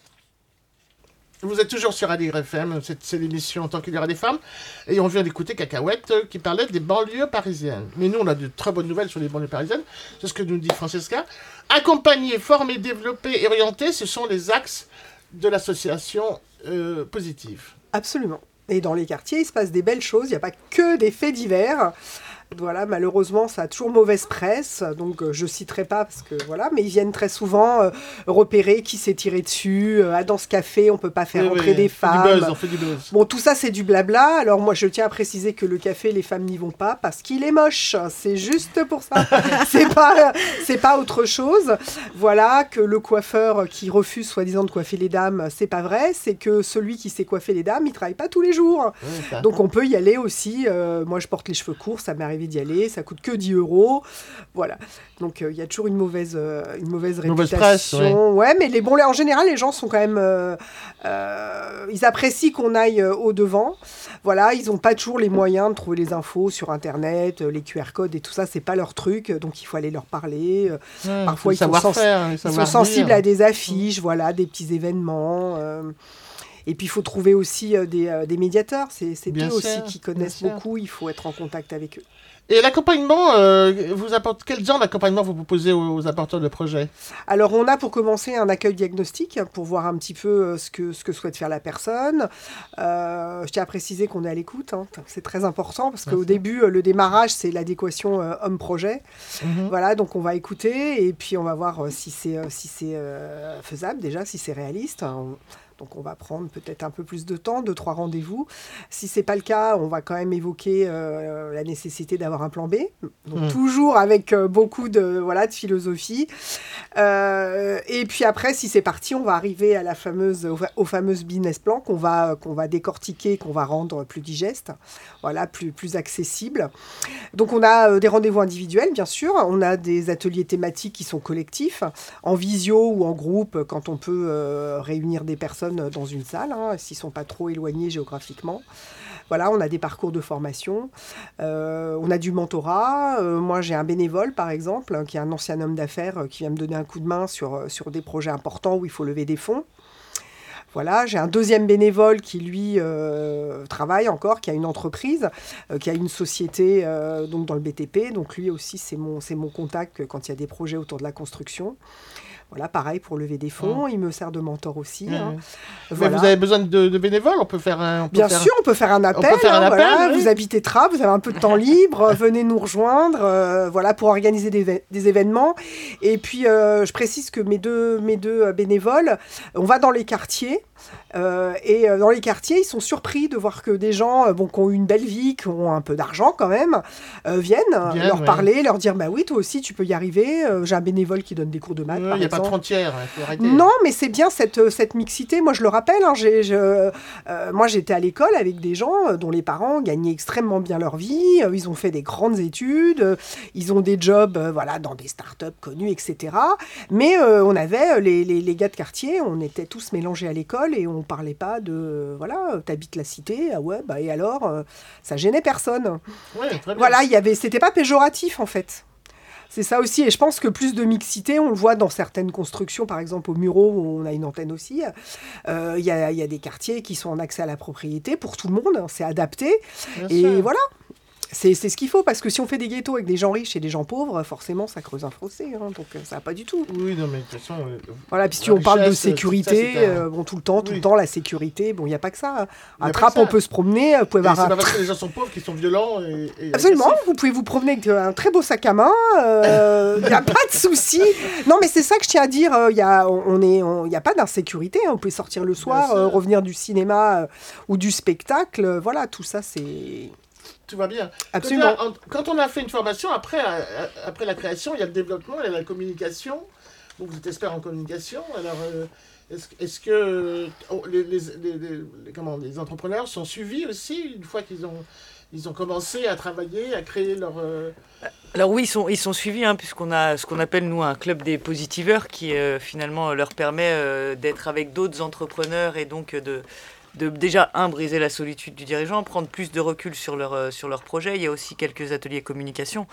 Vous êtes toujours sur Aligre F M, c'est, c'est l'émission Tant qu'il y aura des femmes, et on vient d'écouter Cacahuète euh, qui parlait des banlieues parisiennes. Mais nous, on a de très bonnes nouvelles sur les banlieues parisiennes, c'est ce que nous dit Francesca. Accompagner, former, développer et orienter, ce sont les axes de l'association euh, Positive. Absolument. Et dans les quartiers, il se passe des belles choses, il n'y a pas que des faits divers. Voilà, malheureusement, ça a toujours mauvaise presse, donc euh, je citerai pas parce que voilà, mais ils viennent très souvent euh, repérer qui s'est tiré dessus. Euh, ah, dans ce café, on peut pas faire Oui, rentrer oui, des on fait femmes. du buzz, on fait du buzz. Bon, tout ça, c'est du blabla. Alors moi, je tiens à préciser que le café, les femmes n'y vont pas parce qu'il est moche. C'est juste pour ça. c'est pas, c'est pas autre chose. Voilà, que le coiffeur qui refuse soi-disant de coiffer les dames, c'est pas vrai. C'est que celui qui sait coiffer les dames, il travaille pas tous les jours. Oui, ça. Donc on peut y aller aussi. Euh, moi, je porte les cheveux courts, ça m'est arrivé d'y aller. Ça coûte que dix euros. Voilà. Donc il euh, y a toujours une mauvaise, euh, une mauvaise Mauvaise réputation. presse, ouais. Ouais, mais les bons, en général, les gens sont quand même. Euh, euh, ils apprécient qu'on aille euh, au devant. Voilà, ils n'ont pas toujours les moyens de trouver les infos sur Internet, euh, les Q R codes et tout ça, c'est pas leur truc. Donc il faut aller leur parler. Euh, Ouais, parfois, le ils sont, sens- savoir-faire, le ils sont savoir-dire. sensibles à des affiches, voilà, des petits événements. euh, Et puis, il faut trouver aussi euh, des, euh, des médiateurs. C'est, c'est Bien eux aussi sûr, qui connaissent bien sûr. beaucoup. Il faut être en contact avec eux. Et l'accompagnement, euh, vous apporte, quel genre d'accompagnement vous proposez aux, aux apporteurs de projets? Alors, on a pour commencer un accueil diagnostic pour voir un petit peu euh, ce que, ce que souhaite faire la personne. Euh, je tiens à préciser qu'on est à l'écoute. Hein. C'est très important parce qu'au Bien sûr. début, euh, le démarrage, c'est l'adéquation euh, homme-projet. Mhm. Voilà, donc on va écouter et puis on va voir euh, si c'est, euh, si c'est euh, faisable déjà, si c'est réaliste. On- Donc on va prendre peut-être un peu plus de temps, deux, trois rendez-vous. Si c'est pas le cas, on va quand même évoquer euh, la nécessité d'avoir un plan B. Donc Mm. toujours avec euh, beaucoup de, voilà, de philosophie. Euh, et puis après, si c'est parti, on va arriver à la fameuse, au, fa- au fameux business plan qu'on va, qu'on va décortiquer, qu'on va rendre plus digeste, voilà, plus, plus accessible. Donc on a euh, des rendez-vous individuels, bien sûr. On a des ateliers thématiques qui sont collectifs, en visio ou en groupe, quand on peut euh, réunir des personnes dans une salle, hein, s'ils ne sont pas trop éloignés géographiquement. Voilà, on a des parcours de formation, euh, on a du mentorat. Euh, moi, j'ai un bénévole, par exemple, hein, qui est un ancien homme d'affaires euh, qui vient me donner un coup de main sur, sur des projets importants où il faut lever des fonds. Voilà, j'ai un deuxième bénévole qui, lui, euh, travaille encore, qui a une entreprise, euh, qui a une société euh, donc dans le B T P. Donc, lui aussi, c'est mon, c'est mon contact quand il y a des projets autour de la construction. Voilà, pareil pour lever des fonds. Mmh. Il me sert de mentor aussi. Mmh. Hein. Voilà. Vous avez besoin de, de bénévoles? On peut faire un. On peut Bien faire... sûr, on peut faire un appel. On peut faire un hein, appel voilà. oui. Vous habitez Trappes, vous avez un peu de temps libre, venez nous rejoindre, euh, voilà, pour organiser des, des événements. Et puis, euh, je précise que mes deux, mes deux bénévoles, on va dans les quartiers. Euh, et euh, dans les quartiers, ils sont surpris de voir que des gens euh, bon, qui ont eu une belle vie, qui ont un peu d'argent quand même, euh, viennent Bien, leur ouais. parler, leur dire bah oui, toi aussi tu peux y arriver. Euh, j'ai un bénévole qui donne des cours de maths. Il n'y a pas de frontières. Faut arrêter. Non, mais c'est bien cette, cette mixité. Moi, je le rappelle, hein, j'ai, je, euh, moi j'étais à l'école avec des gens dont les parents gagnaient extrêmement bien leur vie. Euh, ils ont fait des grandes études, euh, ils ont des jobs euh, voilà, dans des startups connues, et cetera. Mais euh, on avait les, les, les gars de quartier, on était tous mélangés à l'école et on parlait pas de voilà, t'habites la cité, ah ouais, bah et alors, euh, ça gênait personne. Ouais, très bien. Voilà, il y avait, c'était pas péjoratif en fait. C'est ça aussi, et je pense que plus de mixité, on le voit dans certaines constructions, par exemple au Muro, où on a une antenne aussi. Il euh, y, a, y a des quartiers qui sont en accès à la propriété pour tout le monde, c'est adapté. Bien et sûr. Voilà. C'est, c'est ce qu'il faut, parce que si on fait des ghettos avec des gens riches et des gens pauvres, forcément, ça creuse un fossé. Hein, donc, ça va pas du tout. Oui, non, mais de toute façon... Euh, voilà, puis si on parle de sécurité, tout, ça, un... euh, bon, tout le temps, tout oui. le temps, la sécurité, bon, il n'y a pas que ça. À Trappes, on peut se promener, vous pouvez et avoir... C'est un... pas parce que les gens sont pauvres qu'ils sont violents et... et Absolument, vous pouvez vous promener avec un très beau sac à main, il euh, n'y a pas de souci. Non, mais c'est ça que je tiens à dire, il euh, n'y a, a pas d'insécurité, hein, vous pouvez sortir le soir, euh, revenir du cinéma euh, ou du spectacle, euh, voilà, tout ça, c'est... Tout va bien. Absolument. Quand on a fait une formation, après, après la création, il y a le développement, il y a la communication. Donc, vous êtes expert en communication. Alors, euh, est-ce, est-ce que oh, les, les, les, les, comment, les entrepreneurs sont suivis aussi une fois qu'ils ont, ils ont commencé à travailler, à créer leur... Euh... Alors oui, ils sont, ils sont suivis, hein, puisqu'on a ce qu'on appelle, nous, un club des positiveurs qui, euh, finalement, leur permet euh, d'être avec d'autres entrepreneurs et donc de... de déjà, un, briser la solitude du dirigeant, prendre plus de recul sur leur, euh, sur leur projet. Il y a aussi quelques ateliers communication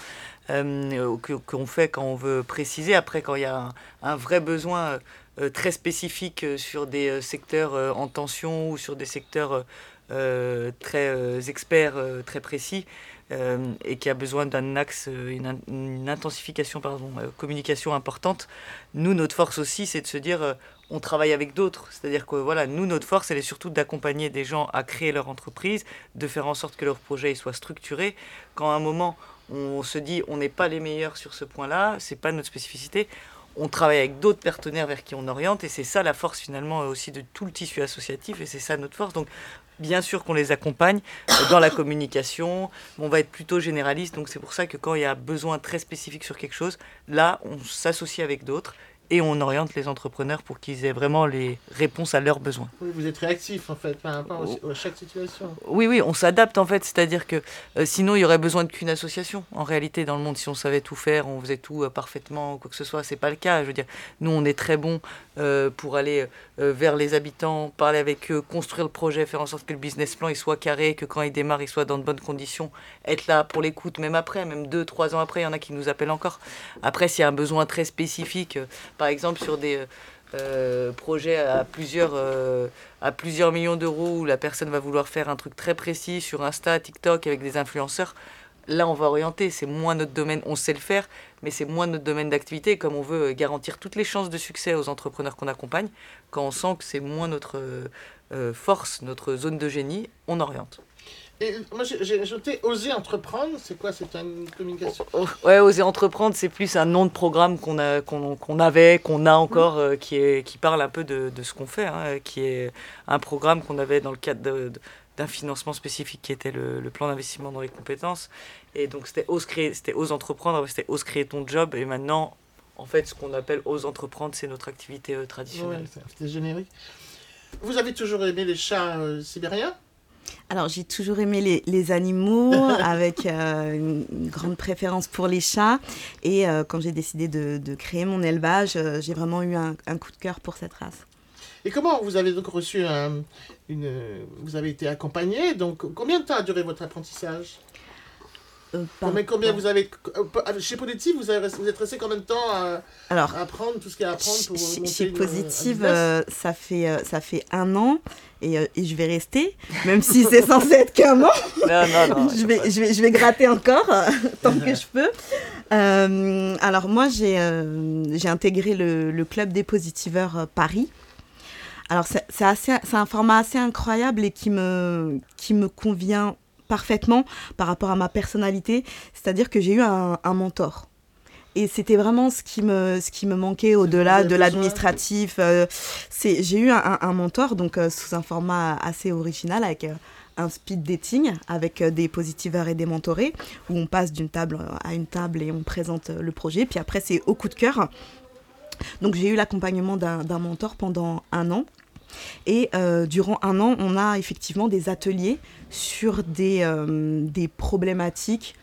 euh, que, qu'on fait quand on veut préciser. Après, quand il y a un, un vrai besoin euh, très spécifique sur des euh, secteurs euh, en tension ou sur des secteurs euh, très euh, experts, euh, très précis, euh, et qui a besoin d'un axe, une, une intensification, pardon, euh, communication importante. Nous, notre force aussi, c'est de se dire... Euh, on travaille avec d'autres, c'est-à-dire que voilà, nous, notre force, elle est surtout d'accompagner des gens à créer leur entreprise, de faire en sorte que leur projet soit structuré. Quand à un moment, on se dit on n'est pas les meilleurs sur ce point-là, c'est pas notre spécificité, on travaille avec d'autres partenaires vers qui on oriente, et c'est ça la force finalement aussi de tout le tissu associatif, et c'est ça notre force. Donc, bien sûr qu'on les accompagne dans la communication, on va être plutôt généraliste, donc c'est pour ça que quand il y a besoin très spécifique sur quelque chose, là, on s'associe avec d'autres, et on oriente les entrepreneurs pour qu'ils aient vraiment les réponses à leurs besoins. Oui, vous êtes réactif en fait par rapport oh. à chaque situation. Oui, oui, on s'adapte en fait, c'est-à-dire que euh, sinon il y aurait besoin de qu'une association. En réalité, dans le monde, si on savait tout faire, on faisait tout euh, parfaitement, quoi que ce soit, c'est pas le cas. Je veux dire, nous, on est très bons euh, pour aller euh, vers les habitants, parler avec eux, construire le projet, faire en sorte que le business plan il soit carré, que quand il démarre, il soit dans de bonnes conditions, être là pour l'écoute, même après, même deux, trois ans après, il y en a qui nous appellent encore. Après, s'il y a un besoin très spécifique, euh, par exemple sur des euh, projets à plusieurs, euh, à plusieurs millions d'euros où la personne va vouloir faire un truc très précis sur Insta, TikTok avec des influenceurs, là on va orienter, c'est moins notre domaine, on sait le faire, mais c'est moins notre domaine d'activité. Comme on veut garantir toutes les chances de succès aux entrepreneurs qu'on accompagne, quand on sent que c'est moins notre euh, force, notre zone de génie, on oriente. Et moi, j'ai ajouté « Oser entreprendre », c'est quoi? C'est une communication? oh, Ouais, « Oser entreprendre », c'est plus un nom de programme qu'on a, qu'on, qu'on avait, qu'on a encore, mmh. euh, qui, est, qui parle un peu de, de ce qu'on fait, hein, qui est un programme qu'on avait dans le cadre de, de, d'un financement spécifique qui était le, le plan d'investissement dans les compétences. Et donc, c'était « Ose créer », c'était « Ose entreprendre », c'était « Ose créer ton job ». Et maintenant, en fait, ce qu'on appelle « Ose entreprendre », c'est notre activité euh, traditionnelle. Ouais, c'est générique. Vous avez toujours aimé les chats euh, sibériens? Alors, j'ai toujours aimé les, les animaux, avec euh, une, une grande préférence pour les chats. Et euh, quand j'ai décidé de, de créer mon élevage, euh, j'ai vraiment eu un, un coup de cœur pour cette race. Et comment vous avez donc reçu un, une... Vous avez été accompagné, donc combien de temps a duré votre apprentissage? Euh, combien, combien vous avez chez Positive, vous, avez, vous êtes resté combien de temps à, Alors, à apprendre tout ce qu'il y a à apprendre pour chez, monter chez une, Positive, un euh, ça fait euh, ça fait un an et, euh, et je vais rester, même si c'est censé être qu'un an. Non non non. je vais je vais je vais gratter encore euh, tant que je peux. Euh, alors moi j'ai euh, j'ai intégré le, le club des Positiveurs euh, Paris. Alors c'est c'est assez c'est un format assez incroyable et qui me qui me convient parfaitement par rapport à ma personnalité, c'est-à-dire que j'ai eu un, un mentor. Et c'était vraiment ce qui me, ce qui me manquait au-delà de l'administratif. Euh, c'est, j'ai eu un, un mentor, donc euh, sous un format assez original, avec euh, un speed dating, avec euh, des positiveurs et des mentorés, où on passe d'une table à une table et on présente euh, le projet. Puis après, c'est au coup de cœur. Donc j'ai eu l'accompagnement d'un, d'un mentor pendant un an. Et euh, durant un an, on a effectivement des ateliers sur des, euh, des problématiques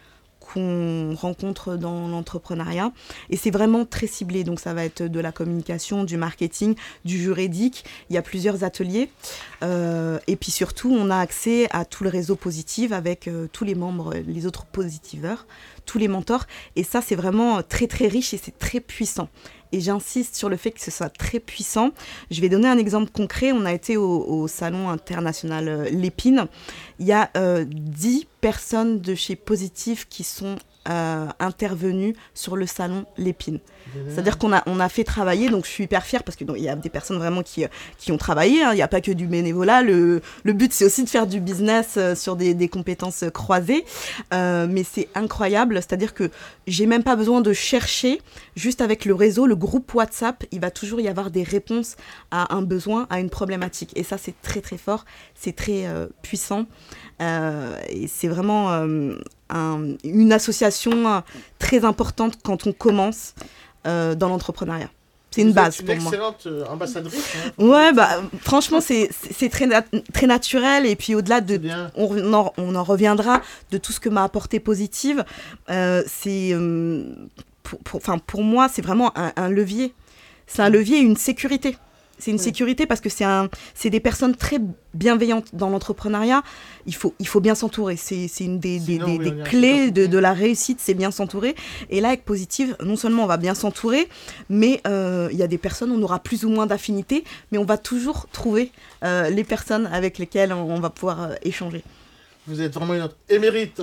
qu'on rencontre dans l'entrepreneuriat. Et c'est vraiment très ciblé. Donc ça va être de la communication, du marketing, du juridique. Il y a plusieurs ateliers. Euh, et puis surtout, on a accès à tout le réseau Positive avec euh, tous les membres, les autres positiveurs, tous les mentors. Et ça, c'est vraiment très, très riche et c'est très puissant. Et j'insiste sur le fait que ce soit très puissant. Je vais donner un exemple concret. On a été au, au salon international euh, Lépine. Il y a euh, dix personnes de chez Positive qui sont euh, intervenues sur le salon Lépine. C'est-à-dire qu'on a, on a fait travailler, donc je suis hyper fière parce qu'il y a des personnes vraiment qui, qui ont travaillé. Hein. Il n'y a pas que du bénévolat. Le, le but, c'est aussi de faire du business euh, sur des, des compétences croisées. Euh, mais c'est incroyable. C'est-à-dire que j'ai même pas besoin de chercher. Juste avec le réseau, le groupe WhatsApp, il va toujours y avoir des réponses à un besoin, à une problématique. Et ça, c'est très, très fort. C'est très euh, puissant. Euh, et c'est vraiment euh, un, une association très importante quand on commence euh, dans l'entrepreneuriat. C'est une base une pour moi. Excellente ambassadrice. Hein. Ouais, bah franchement c'est c'est très na- très naturel et puis au-delà de on en, on en reviendra de tout ce que m'a apporté Positive. Euh, c'est euh, pour pour enfin pour moi c'est vraiment un, un levier. C'est un levier et une sécurité. C'est une oui. sécurité parce que c'est, un, c'est des personnes très bienveillantes dans l'entrepreneuriat. Il faut, il faut bien s'entourer. C'est, c'est une des, Sinon, des, des, oui, des clés de, de la réussite, c'est bien s'entourer. Et là, avec Positive, non seulement on va bien s'entourer, mais il euh, y a des personnes, on aura plus ou moins d'affinité, mais on va toujours trouver euh, les personnes avec lesquelles on, on va pouvoir euh, échanger. Vous êtes vraiment une émérite.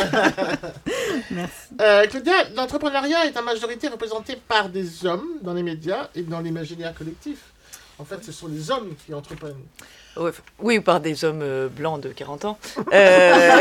Merci. Euh, Claudia, l'entrepreneuriat est en majorité représenté par des hommes dans les médias et dans l'imaginaire collectif. En fait, ce sont les hommes qui entreprennent. Ouais, oui, par des hommes euh, blancs de quarante ans. Euh,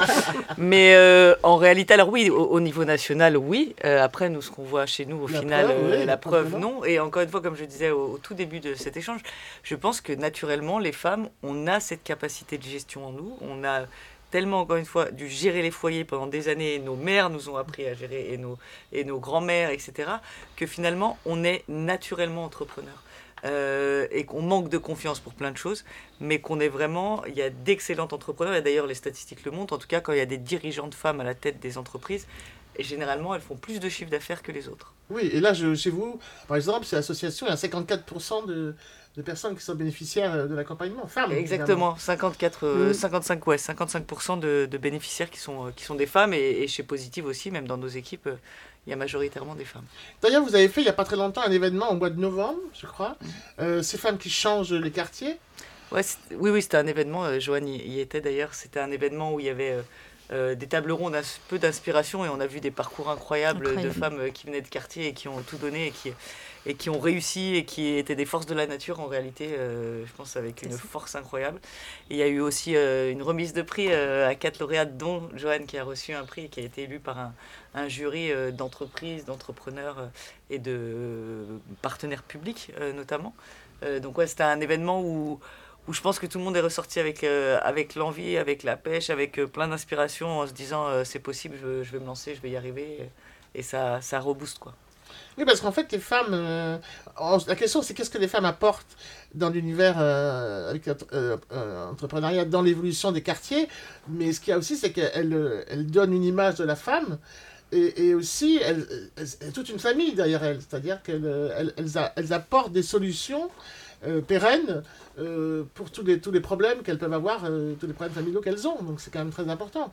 mais euh, en réalité, alors oui, au, au niveau national, oui. Euh, après, nous, ce qu'on voit chez nous, au la final, preuve, euh, oui, la preuve, non. Et encore une fois, comme je disais au, au tout début de cet échange, je pense que naturellement, les femmes, on a cette capacité de gestion en nous. On a tellement, encore une fois, dû gérer les foyers pendant des années. Nos mères nous ont appris à gérer, et nos, et nos grands-mères, et cetera, que finalement, on est naturellement entrepreneur. Euh, et qu'on manque de confiance pour plein de choses, mais qu'on est vraiment, il y a d'excellentes entrepreneurs, et d'ailleurs les statistiques le montrent, en tout cas quand il y a des dirigeantes femmes à la tête des entreprises, et généralement elles font plus de chiffre d'affaires que les autres. Oui, et là je, chez vous, par exemple, c'est l'association, il y a cinquante-quatre pour cent de, de personnes qui sont bénéficiaires de l'accompagnement, femmes. Exactement, cinquante-quatre, euh, mmh. cinquante-cinq, ouais, cinquante-cinq pour cent de, de bénéficiaires qui sont, qui sont des femmes, et, et chez Positive aussi, même dans nos équipes, il y a majoritairement des femmes. D'ailleurs, vous avez fait il n'y a pas très longtemps un événement au mois de novembre, je crois. Mmh. Euh, ces femmes qui changent les quartiers. Ouais, oui, oui, c'était un événement. Euh, Joanne y, y était d'ailleurs. C'était un événement où il y avait euh, euh, des tables rondes, un peu d'inspiration, et on a vu des parcours incroyables Incroyable. de femmes euh, qui venaient de quartier et qui ont tout donné et qui, et qui ont réussi et qui étaient des forces de la nature en réalité, euh, je pense avec une force incroyable. Et il y a eu aussi euh, une remise de prix euh, à quatre lauréates, dont Joanne qui a reçu un prix et qui a été élue par un, un jury euh, d'entreprises, d'entrepreneurs euh, et de euh, partenaires publics euh, notamment. Euh, donc ouais, c'était un événement où, où je pense que tout le monde est ressorti avec, euh, avec l'envie, avec la pêche, avec euh, plein d'inspiration en se disant euh, c'est possible, je, je vais me lancer, je vais y arriver. Et, et ça, ça rebooste quoi. Oui, parce qu'en fait, les femmes... Euh, la question, c'est qu'est-ce que les femmes apportent dans l'univers euh, avec euh, euh, entrepreneuriat, dans l'évolution des quartiers. Mais ce qu'il y a aussi, c'est qu'elles elles donnent une image de la femme. Et, et aussi, elles, elles, elles, toute une famille derrière elles. C'est-à-dire qu'elles elles, elles, a, elles apportent des solutions euh, pérennes euh, pour tous les, tous les problèmes qu'elles peuvent avoir, euh, tous les problèmes familiaux qu'elles ont. Donc, c'est quand même très important.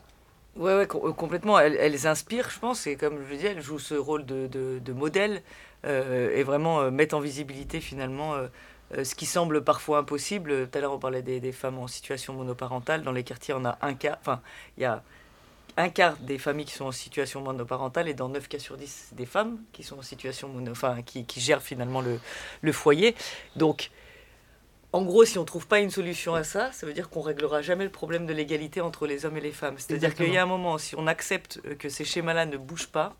Ouais, ouais, com- complètement. Elles, elles inspirent, je pense, et comme je le dis, elles jouent ce rôle de, de, de modèle euh, et vraiment euh, mettent en visibilité finalement euh, euh, ce qui semble parfois impossible. Tout à l'heure, on parlait des, des femmes en situation monoparentale. Dans les quartiers, on a un quart, enfin, il y a un quart des familles qui sont en situation monoparentale et dans neuf cas sur dix, c'est des femmes qui sont en situation mono, enfin, qui, qui gèrent finalement le, le foyer. Donc, en gros, si on ne trouve pas une solution à ça, ça veut dire qu'on ne réglera jamais le problème de l'égalité entre les hommes et les femmes. C'est-à-dire Exactement. qu'il y a un moment, si on accepte que ces schémas-là ne bougent pas,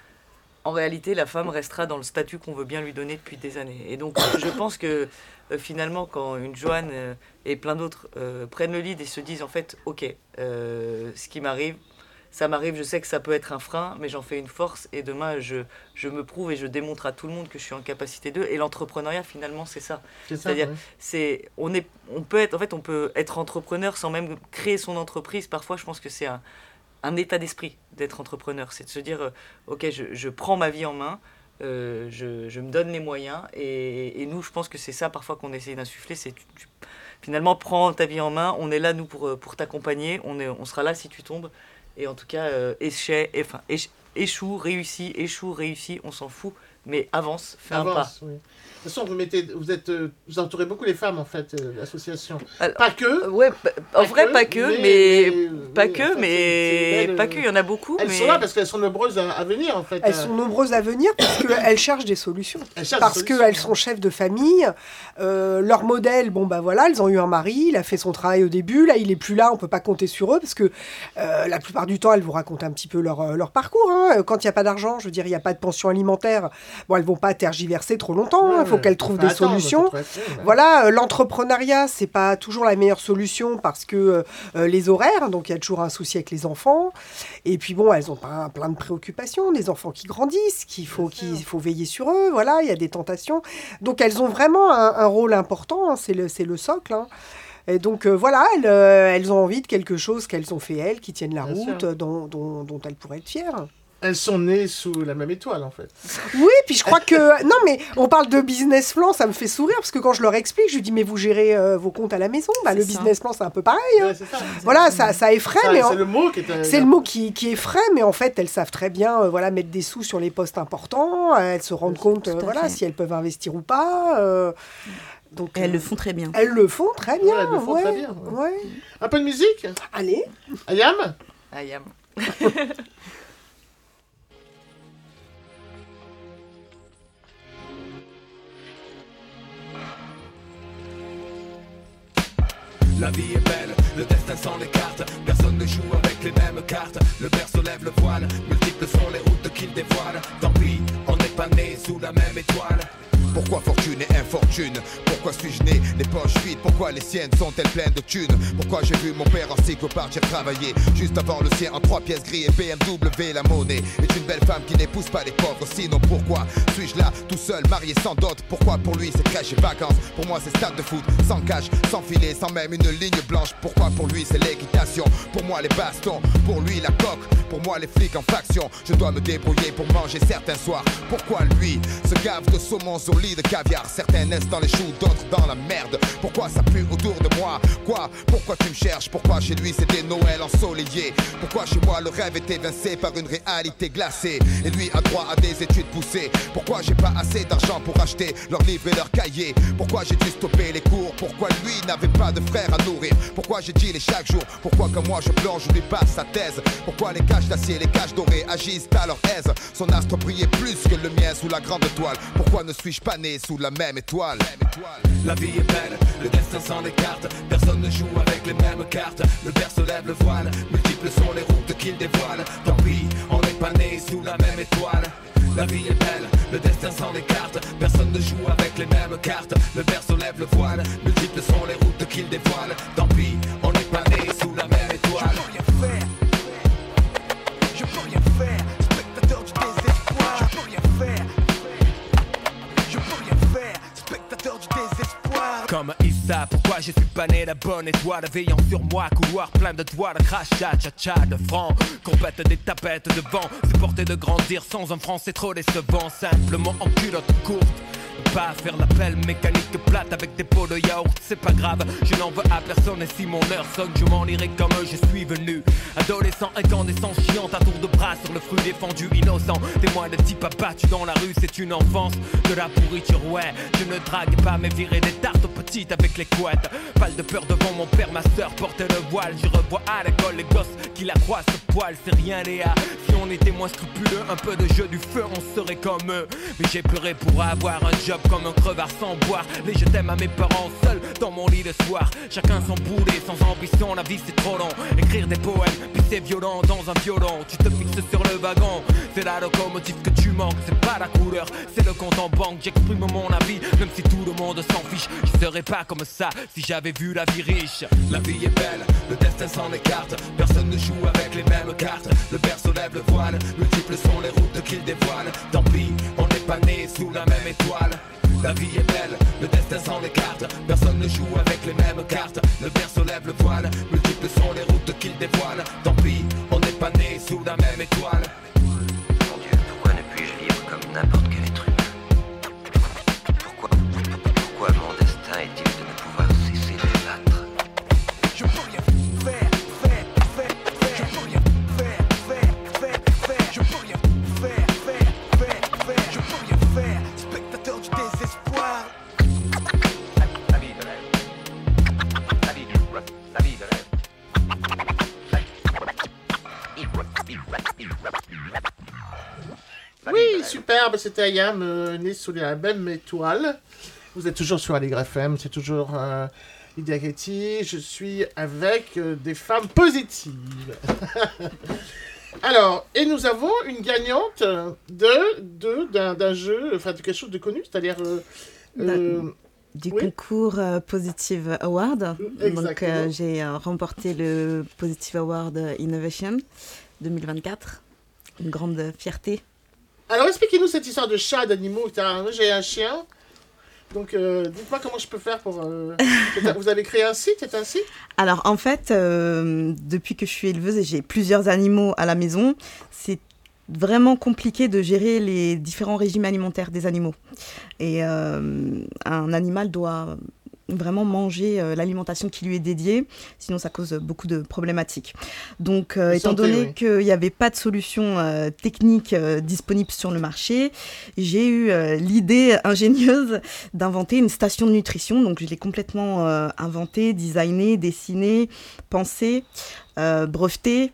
en réalité, la femme restera dans le statut qu'on veut bien lui donner depuis des années. Et donc, je pense que euh, finalement, quand une Joanne euh, et plein d'autres euh, prennent le lead et se disent, en fait, ok, euh, ce qui m'arrive, ça m'arrive, je sais que ça peut être un frein, mais j'en fais une force et demain, je, je me prouve et je démontre à tout le monde que je suis en capacité d'eux. Et l'entrepreneuriat, finalement, c'est ça. C'est C'est-à-dire, ça, ouais. c'est, on, est, on, peut être, en fait, on peut être entrepreneur sans même créer son entreprise. Parfois, je pense que c'est un, un état d'esprit d'être entrepreneur. C'est de se dire, euh, ok, je, je prends ma vie en main, euh, je, je me donne les moyens. Et, et nous, je pense que c'est ça, parfois, qu'on essaie d'insuffler. C'est tu, tu, finalement, prends ta vie en main. On est là, nous, pour, pour t'accompagner. On, est, on sera là si tu tombes. Et en tout cas, euh, échec, enfin, éche, échoue, réussit, échoue, réussit, on s'en fout, mais avance, fais avance, un pas. Oui. De toute façon, vous, mettez, vous, êtes, vous entourez beaucoup les femmes, en fait, euh, l'association. Alors, pas que. Euh, ouais, pas, en pas vrai, que, pas que, mais. mais, mais pas oui, que, en fait, mais. Belle, pas que, il y en a beaucoup. Elles mais... sont là parce qu'elles sont nombreuses à, à venir, en fait. Elles sont nombreuses à venir parce qu'elles cherchent des solutions. Elles cherchent parce qu'elles sont chefs de famille. Euh, leur modèle, bon, bah voilà, elles ont eu un mari, il a fait son travail au début. Là, il n'est plus là, on ne peut pas compter sur eux parce que euh, la plupart du temps, elles vous racontent un petit peu leur, leur parcours. Hein. Quand il n'y a pas d'argent, je veux dire, il n'y a pas de pension alimentaire, bon, elles ne vont pas tergiverser trop longtemps. Il ouais, faut qu'elles trouvent des attendre, solutions. Facile, ouais. Voilà, euh, l'entrepreneuriat, c'est pas toujours la meilleure solution parce que euh, les horaires, donc il y a toujours un souci avec les enfants. Et puis bon, elles ont plein, plein de préoccupations, des enfants qui grandissent, qu'il faut, qu'il faut veiller sur eux. Voilà, il y a des tentations. Donc elles ont vraiment un, un rôle important, hein, c'est, le, c'est le socle. Hein. Et donc euh, voilà, elles, euh, elles ont envie de quelque chose qu'elles ont fait elles, qui tiennent la Bien route, dont, dont, dont elles pourraient être fières. Elles sont nées sous la même étoile, en fait. Oui, puis je crois que... Non, mais on parle de business plan, ça me fait sourire, parce que quand je leur explique, je lui dis, mais vous gérez euh, vos comptes à la maison. Bah, le ça. business plan, c'est un peu pareil. Hein. Ouais, c'est ça. Voilà, ça, ça effraie. Ça, mais c'est en... le mot qui est... C'est le mot qui, qui effraie, mais en fait, elles savent très bien euh, voilà, mettre des sous sur les postes importants. Elles se rendent compte euh, voilà, si elles peuvent investir ou pas. Euh... Donc, elles euh, le font très bien. Elles le font très bien. Ouais, elles le font ouais, très bien. Ouais. Ouais. Un peu de musique. Allez. Ayam. Ayam. La vie est belle, le destin sans les cartes. Personne ne joue avec les mêmes cartes. Le berceau lève le voile, multiples sont les routes qu'il dévoile. Tant pis, on n'est pas né sous la même étoile. Pourquoi fortune et infortune? Pourquoi suis-je né les poches vides? Pourquoi les siennes sont-elles pleines de thunes? Pourquoi j'ai vu mon père en cycle partir travailler juste avant le sien en trois pièces gris et B M W? La monnaie est une belle femme qui n'épouse pas les pauvres. Sinon pourquoi suis-je là tout seul, marié sans dot? Pourquoi pour lui c'est crèche et vacances? Pour moi c'est stade de foot, sans cash, sans filet, sans même une ligne blanche. Pourquoi pour lui c'est l'équitation? Pour moi les bastons, pour lui la coque. Pour moi les flics en faction. Je dois me débrouiller pour manger certains soirs. Pourquoi lui se gave de saumon sur lit de caviar? Certains naissent dans les choux, d'autres dans la merde. Pourquoi ça pue autour de moi? Quoi? Pourquoi tu me cherches? Pourquoi chez lui c'était Noël ensoleillé? Pourquoi chez moi le rêve est évincé par une réalité glacée? Et lui a droit à des études poussées. Pourquoi j'ai pas assez d'argent pour acheter leurs livres et leurs cahiers? Pourquoi j'ai dû stopper les cours? Pourquoi lui n'avait pas de frère à nourrir? Pourquoi j'ai dit les chaque jour? Pourquoi comme moi je plonge, je lui passe sa thèse? Pourquoi les caches d'acier, les caches dorées agissent à leur aise? Son astre brillait plus que le mien sous la grande toile. Pourquoi ne suis-je pas né sous la même étoile? La vie est belle, le destin sans les cartes. Personne ne joue avec les mêmes cartes. Le berceau lève le voile, multiples sont les routes qu'il dévoile. Tant pis, on n'est pas né sous la même étoile. La vie est belle, le destin sans les cartes. Personne ne joue avec les mêmes cartes. Le berceau lève le voile, multiples sont les routes qu'il dévoile. Tant pis, on n'est pas né sous la même étoile. Je peux rien faire, je peux rien faire. Spectateur du désespoir, je peux rien faire. Je peux rien faire, spectateur du désespoir. Comme Issa, pourquoi je suis pas né la bonne étoile? Veillant sur moi, couloir plein de doigts, de crachat, tcha-tcha, de francs. Compète des tapettes de vent, supporter de grandir sans un franc, c'est trop décevant. Simplement en culotte courte, Pas faire l'appel mécanique plate avec des pots de yaourt, c'est pas grave, je n'en veux à personne et si mon heure sonne, je m'en irai comme je suis venu. Adolescent, incandescent, chiant à tour de bras sur le fruit défendu, innocent. Témoin de types abattus dans la rue, c'est une enfance de la pourriture, ouais. Je ne drague pas mais virer des tartes aux petites avec les couettes. Pas de peur devant mon père, ma soeur portait le voile. Je revois à l'école les gosses qui la croient ce poil, c'est rien Léa. Si on était moins scrupuleux, un peu de jeu du feu, on serait comme eux. Mais j'ai pleuré pour avoir un job comme un crevard sans boire. Les je t'aime à mes parents seuls dans mon lit le soir. Chacun son boulet, sans ambition, la vie c'est trop long. Écrire des poèmes, puis c'est violent dans un violon. Tu te fixes sur le wagon, c'est la locomotive que tu manques. C'est pas la couleur, c'est le compte en banque. J'exprime mon avis, même si tout le monde s'en fiche. Je serais pas comme ça si j'avais vu la vie riche. La vie est belle, le destin s'en écarte. Personne ne joue avec les mêmes cartes. Le berceau lève le voile, multiples sont les routes qu'il dévoile. Tant pis, on n'est pas né sous la même étoile. La vie est belle, le destin s'en écarte. Personne ne joue avec les mêmes cartes. Le berceau lève le voile, multiples sont les routes qu'il dévoile. Tant pis, on n'est pas né sous la même étoile. Mon Dieu, pourquoi ne puis-je vivre comme n'importe quel être humain? Pourquoi, pourquoi mon destin est-il de ne pouvoir cesser de battre? Je peux rien faire, faire, faire, faire. Je peux rien faire, faire, faire, faire. Je peux rien faire, faire, faire, faire. Je peux rien faire, spectateur du désespoir. La vie de rêve. La vie du rêve. La vie de rêve. Oui, superbe, c'était Ayam, euh, né sous la même étoile. Vous êtes toujours sur Allegre F M, c'est toujours euh, Lydia Ketty. Je suis avec euh, des femmes positives. Alors, et nous avons une gagnante de, de, d'un, d'un jeu, enfin de quelque chose de connu, c'est-à-dire... Euh, euh, du oui. concours euh, Positive Award. Exactement. Donc, euh, j'ai euh, remporté le Positive Award Innovation deux mille vingt-quatre. Une grande fierté. Alors, expliquez-nous cette histoire de chat, d'animaux. Moi, j'ai un chien. Donc, euh, dites-moi comment je peux faire pour... Euh... Vous avez créé un site, c'est un site? Alors, en fait, euh, depuis que je suis éleveuse et j'ai plusieurs animaux à la maison, c'est vraiment compliqué de gérer les différents régimes alimentaires des animaux. Et euh, un animal doit vraiment manger euh, l'alimentation qui lui est dédiée, sinon ça cause beaucoup de problématiques. Donc, euh, étant santé, donné oui. qu'il n'y avait pas de solution euh, technique euh, disponible sur le marché, j'ai eu euh, l'idée ingénieuse d'inventer une station de nutrition. Donc, je l'ai complètement euh, inventée, designée, dessinée, pensée, euh, brevetée.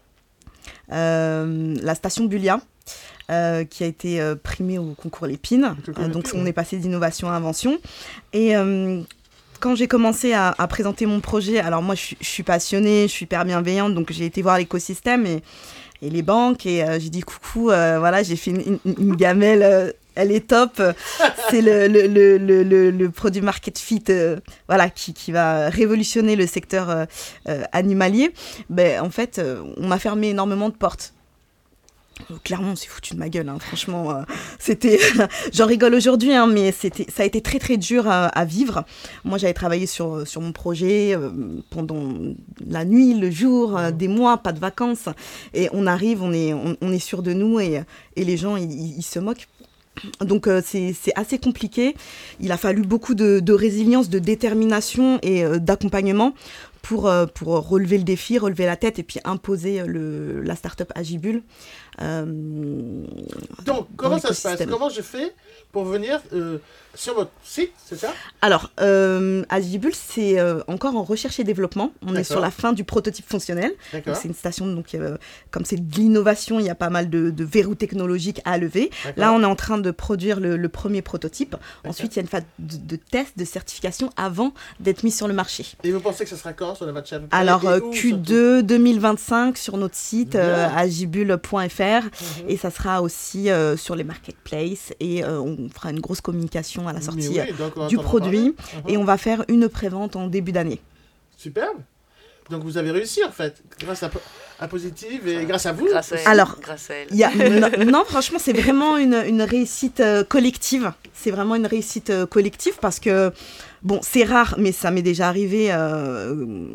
Euh, la station Bulia, euh, qui a été euh, primée au concours Lépine. Euh, donc, on est passé d'innovation à invention. Et euh, quand j'ai commencé à, à présenter mon projet, alors moi, je, je suis passionnée, je suis hyper bienveillante, donc j'ai été voir l'écosystème et, et les banques, et euh, j'ai dit coucou, euh, voilà, j'ai fait une, une, une gamelle, euh, elle est top, c'est le, le, le, le, le, le produit market fit, euh, voilà, qui, qui va révolutionner le secteur euh, euh, animalier. Ben, en fait, euh, on m'a fermé énormément de portes. Clairement, on s'est foutu de ma gueule, hein. Franchement, euh, c'était... J'en rigole aujourd'hui, hein, mais c'était... ça a été très très dur à, à vivre. Moi, j'avais travaillé sur, sur mon projet euh, pendant la nuit, le jour, euh, des mois, pas de vacances. Et on arrive, on est, on, on est sûr de nous, et, et les gens, ils, ils se moquent. Donc euh, c'est, c'est assez compliqué. Il a fallu beaucoup de, de résilience, de détermination et euh, d'accompagnement pour, euh, pour relever le défi, relever la tête et puis imposer le, la start-up Agibule. Euh, Donc, comment ça se passe? Comment je fais pour venir euh, sur votre site, c'est ça? Alors, euh, Agibule, c'est euh, encore en recherche et développement. On D'accord. est sur la fin du prototype fonctionnel. D'accord. Donc, c'est une station, donc, euh, comme c'est de l'innovation, il y a pas mal de, de verrous technologiques à lever. D'accord. Là, on est en train de produire le, le premier prototype. D'accord. Ensuite, il y a une phase de, de test, de certification avant d'être mis sur le marché. Et vous pensez que ça sera quand sur le match? Alors, euh, Q deux deux mille vingt-cinq sur notre site, euh, agibule point f r. Mm-hmm. Et ça sera aussi euh, sur les marketplaces. Et euh, on fera une grosse communication à la sortie oui, euh, donc on va du t'en produit. parler. Et on va faire une prévente en début d'année. Superbe. Donc vous avez réussi en fait, grâce à, à Positive et grâce à vous. Grâce à elle. Alors, Grâce à elle. il y a, non, non, franchement, c'est vraiment une, une réussite euh, collective. C'est vraiment une réussite euh, collective parce que, bon, c'est rare, mais ça m'est déjà arrivé. Euh,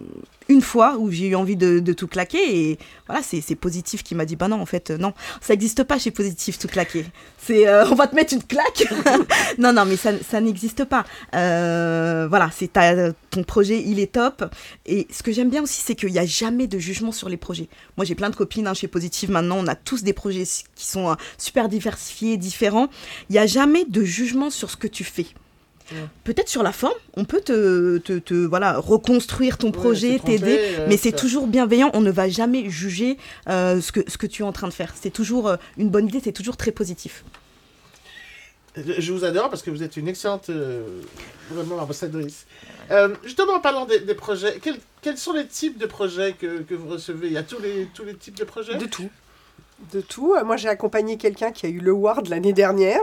une fois où j'ai eu envie de, de tout claquer et voilà, c'est, c'est Positif qui m'a dit bah non, en fait, euh, non, ça n'existe pas chez Positif tout claquer. C'est euh, on va te mettre une claque. non, non, mais ça, ça n'existe pas. Euh, voilà, c'est ta, ton projet, il est top. Et ce que j'aime bien aussi, c'est qu'il n'y a jamais de jugement sur les projets. Moi, j'ai plein de copines hein, chez Positif maintenant, on a tous des projets qui sont euh, super diversifiés, différents. Il n'y a jamais de jugement sur ce que tu fais. Peut-être sur la forme, on peut te, te, te voilà, reconstruire ton projet, ouais, t'aider, euh, mais c'est ça. Toujours bienveillant, on ne va jamais juger euh, ce, que, ce que tu es en train de faire. C'est toujours euh, une bonne idée, c'est toujours très positif. Je vous adore parce que vous êtes une excellente euh, vraiment ambassadrice. Euh, justement, en parlant des, des projets, quels, quels sont les types de projets que, que vous recevez ? Il y a tous les, tous les types de projets ? De tout. De tout. Moi, j'ai accompagné quelqu'un qui a eu le Award l'année dernière,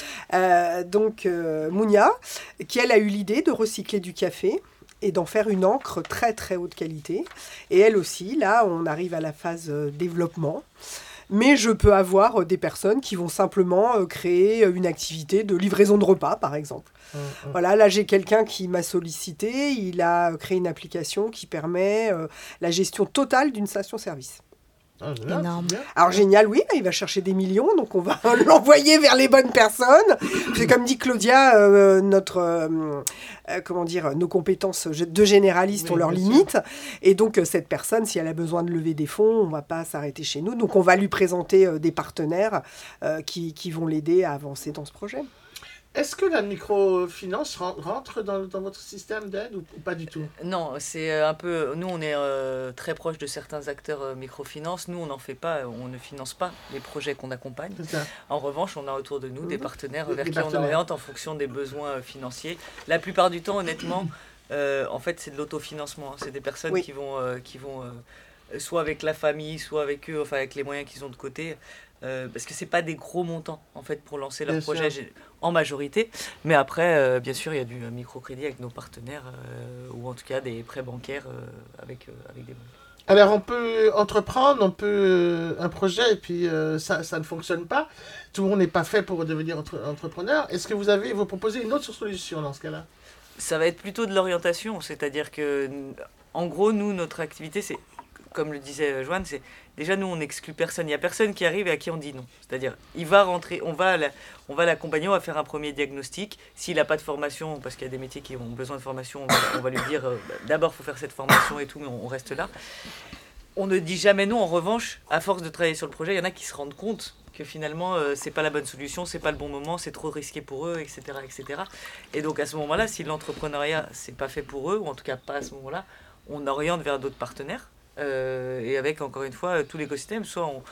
euh, donc euh, Mounia, qui, elle, a eu l'idée de recycler du café et d'en faire une encre très, très haute qualité. Et elle aussi, là, on arrive à la phase euh, développement. Mais je peux avoir euh, des personnes qui vont simplement euh, créer une activité de livraison de repas, par exemple. Mmh, mmh. Voilà, là, j'ai quelqu'un qui m'a sollicité. Il a créé une application qui permet euh, la gestion totale d'une station-service. Ah, génial, énorme. Alors génial, oui, il va chercher des millions, donc on va l'envoyer vers les bonnes personnes. C'est comme dit Claudia, euh, notre, euh, euh, comment dire, nos compétences de généralistes oui, ont leurs limites. Sûr. Et donc euh, cette personne, si elle a besoin de lever des fonds, on ne va pas s'arrêter chez nous. Donc on va lui présenter euh, des partenaires euh, qui, qui vont l'aider à avancer dans ce projet. Est-ce que la microfinance rentre dans, dans votre système d'aide ou, ou pas du tout ? Non, c'est un peu... Nous, on est euh, très proche de certains acteurs euh, microfinance. Nous, on n'en fait pas, on ne finance pas les projets qu'on accompagne. En revanche, on a autour de nous mmh. des partenaires vers des qui partenaires. On oriente en fonction des besoins financiers. La plupart du temps, honnêtement, euh, en fait, c'est de l'autofinancement. C'est des personnes oui. qui vont, euh, qui vont euh, soit avec la famille, soit avec eux, enfin avec les moyens qu'ils ont de côté. Euh, parce que c'est pas des gros montants en fait pour lancer leur bien projet sûr. En majorité, mais après euh, bien sûr il y a du microcrédit avec nos partenaires euh, ou en tout cas des prêts bancaires euh, avec, euh, avec des banques. Alors on peut entreprendre, on peut euh, un projet et puis euh, ça, ça ne fonctionne pas. Tout le monde n'est pas fait pour devenir entre, entrepreneur. Est-ce que vous avez vous proposez une autre solution dans ce cas-là ? Ça va être plutôt de l'orientation, c'est-à-dire que en gros nous notre activité c'est comme le disait Joanne, c'est déjà nous on n'exclut personne. Il n'y a personne qui arrive et à qui on dit non. C'est-à-dire, il va rentrer, on va, la, on va l'accompagner, on va faire un premier diagnostic. S'il n'a pas de formation, parce qu'il y a des métiers qui ont besoin de formation, on va, on va lui dire euh, d'abord il faut faire cette formation et tout, mais on, on reste là. On ne dit jamais non. En revanche, à force de travailler sur le projet, il y en a qui se rendent compte que finalement euh, c'est pas la bonne solution, c'est pas le bon moment, c'est trop risqué pour eux, et cetera, et cetera. Et donc à ce moment-là, si l'entrepreneuriat c'est pas fait pour eux, ou en tout cas pas à ce moment-là, on oriente vers d'autres partenaires. Euh, et avec encore une fois tout l'écosystème, soit on,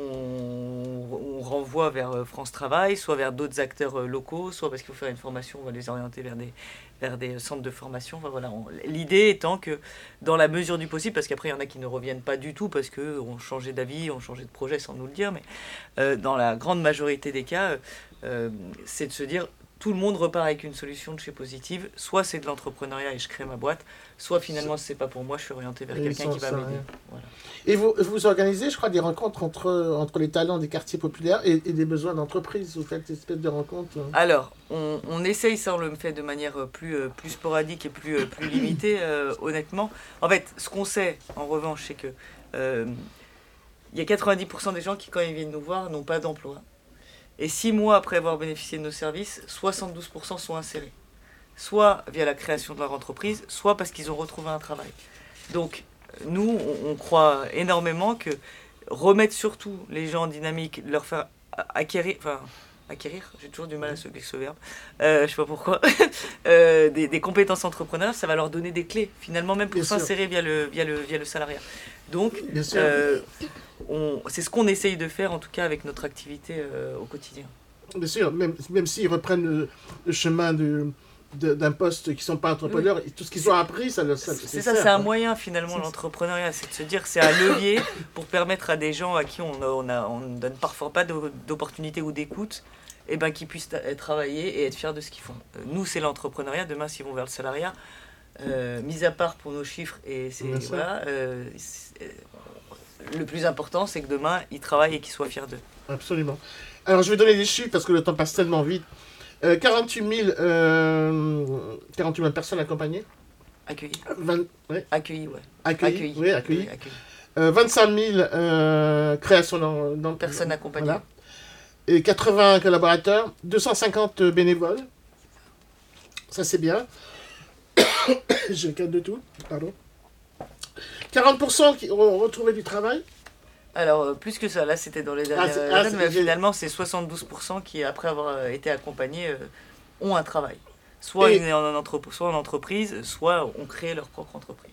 on, on renvoie vers France Travail, soit vers d'autres acteurs locaux, soit parce qu'il faut faire une formation, on va les orienter vers des, vers des centres de formation. Enfin, voilà, on, l'idée étant que dans la mesure du possible, parce qu'après il y en a qui ne reviennent pas du tout parce qu'on changé d'avis, on changé de projet sans nous le dire, mais euh, dans la grande majorité des cas, euh, c'est de se dire tout le monde repart avec une solution de chez Positive, soit c'est de l'entrepreneuriat et je crée ma boîte, soit finalement c'est pas pour moi, je suis orienté vers et quelqu'un qui va m'aider. Voilà. Et vous, vous organisez, je crois, des rencontres entre, entre les talents des quartiers populaires et, et des besoins d'entreprise. Vous faites des espèces de rencontres. Alors, on, on essaye, ça on le fait de manière plus, plus sporadique et plus, plus limitée, euh, honnêtement. En fait, ce qu'on sait, en revanche, c'est que euh, y a quatre-vingt-dix pour cent des gens qui, quand ils viennent nous voir, n'ont pas d'emploi. Et six mois après avoir bénéficié de nos services, soixante-douze pour cent sont insérés. Soit via la création de leur entreprise, soit parce qu'ils ont retrouvé un travail. Donc, nous, on, on croit énormément que remettre surtout les gens en dynamique, leur faire acquérir, enfin, acquérir, j'ai toujours du mal à ce, avec ce verbe, euh, je sais pas pourquoi, euh, des, des compétences entrepreneurs, ça va leur donner des clés, finalement, même pour Bien s'insérer via le, via, le, via le salariat. Donc, euh, on, c'est ce qu'on essaye de faire, en tout cas, avec notre activité euh, au quotidien. Bien sûr, même, même s'ils reprennent le, le chemin de, de, d'un poste qui ne sont pas entrepreneurs, oui. tout ce qu'ils ont appris, ça... ça c'est, c'est ça, sert, c'est un hein. moyen, finalement, c'est l'entrepreneuriat. C'est de se dire c'est un levier pour permettre à des gens à qui on ne on a, on donne parfois pas d'opportunité ou d'écoute, et ben, qu'ils puissent travailler et être fiers de ce qu'ils font. Nous, c'est l'entrepreneuriat. Demain, s'ils vont vers le salariat, euh, mis à part pour nos chiffres, et c'est... Voilà, euh, c'est, le plus important, c'est que demain, ils travaillent et qu'ils soient fiers d'eux. Absolument. Alors, je vais donner des chiffres parce que le temps passe tellement vite. Euh, quarante-huit mille, euh, quarante-huit mille personnes accompagnées. Accueillis. vingt, ouais. Accueillis, ouais. Accueillis, accueillis. oui, accueillis. Oui, accueillis. Euh, vingt-cinq mille euh, créations dans, dans personnes accompagnées. Voilà. Et quatre-vingts collaborateurs, deux cent cinquante bénévoles. Ça, c'est bien. Je cadre de tout, pardon. quarante pour cent qui ont retrouvé du travail. Alors, euh, plus que ça, là, c'était dans les dernières ah, années, mais finalement, c'est soixante-douze pour cent qui, après avoir euh, été accompagnés, euh, ont un travail. Soit, et, une, en, entrep- soit en entreprise, soit ont créé leur propre entreprise.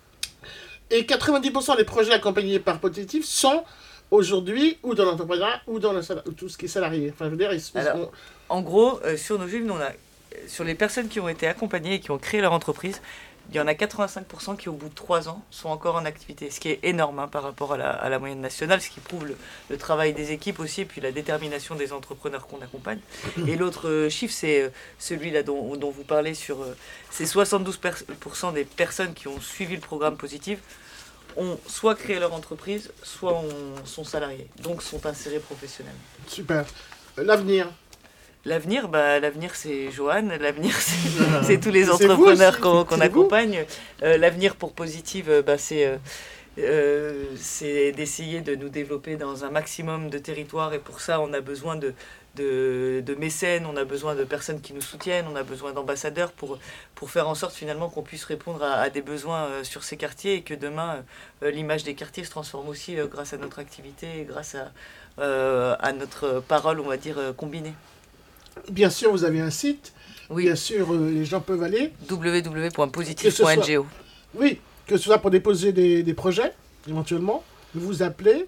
Et quatre-vingt-dix pour cent des projets accompagnés par Positif sont aujourd'hui ou dans l'entrepreneuriat ou dans le sal- ou tout ce qui est salarié. Enfin, je veux dire, ils, ils Alors, sont... En gros, euh, sur nos juifs, nous, on a, sur les personnes qui ont été accompagnées et qui ont créé leur entreprise, il y en a quatre-vingt-cinq pour cent qui, au bout de trois ans, sont encore en activité. Ce qui est énorme hein, par rapport à la, à la moyenne nationale, ce qui prouve le, le travail des équipes aussi, et puis la détermination des entrepreneurs qu'on accompagne. Et l'autre euh, chiffre, c'est euh, celui-là dont, dont vous parlez, sur, euh, c'est soixante-douze pour cent des personnes qui ont suivi le programme Positif ont soit créé leur entreprise, soit ont, sont salariés, donc sont insérés professionnellement. Super. L'avenir L'avenir, bah, l'avenir c'est Joanne, l'avenir c'est, c'est tous les entrepreneurs qu'on, qu'on accompagne. Euh, l'avenir pour Positive, bah, c'est, euh, euh, c'est d'essayer de nous développer dans un maximum de territoires, et pour ça on a besoin de, de, de mécènes, on a besoin de personnes qui nous soutiennent, on a besoin d'ambassadeurs pour, pour faire en sorte finalement qu'on puisse répondre à, à des besoins euh, sur ces quartiers, et que demain euh, l'image des quartiers se transforme aussi euh, grâce à notre activité et grâce à, euh, à notre parole, on va dire, euh, combinée. Bien sûr, vous avez un site. Oui. Bien sûr, euh, les gens peuvent aller. w w w point positif point n g o. Oui, que ce soit pour déposer des, des projets, éventuellement. Vous appelez.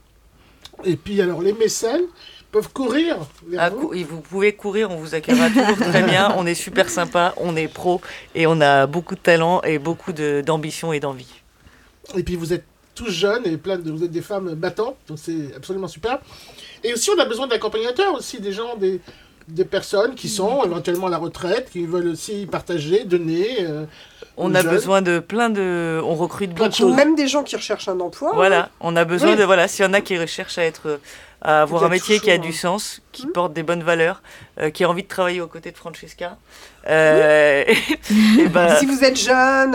Et puis, alors, les mécènes peuvent courir vers ah, vous. Cou- vous pouvez courir, on vous accueillera toujours très bien. On est super sympa, on est pro, et on a beaucoup de talent et beaucoup de, d'ambition et d'envie. Et puis, vous êtes tous jeunes et plein de, vous êtes des femmes battantes, donc c'est absolument super. Et aussi, on a besoin d'accompagnateurs aussi, des gens, des... des personnes qui sont éventuellement à la retraite, qui veulent aussi partager, donner. Euh, on a jeunes. besoin de plein de... On recrute plein beaucoup. de choses. Même des gens qui recherchent un emploi. Voilà, on a besoin oui. de... Voilà, s'il y en a qui recherchent à être... à avoir un métier qui a du hein. sens, qui mmh. porte des bonnes valeurs, euh, qui a envie de travailler aux côtés de Francesca. Euh, oui. et ben... Si vous êtes jeune, bon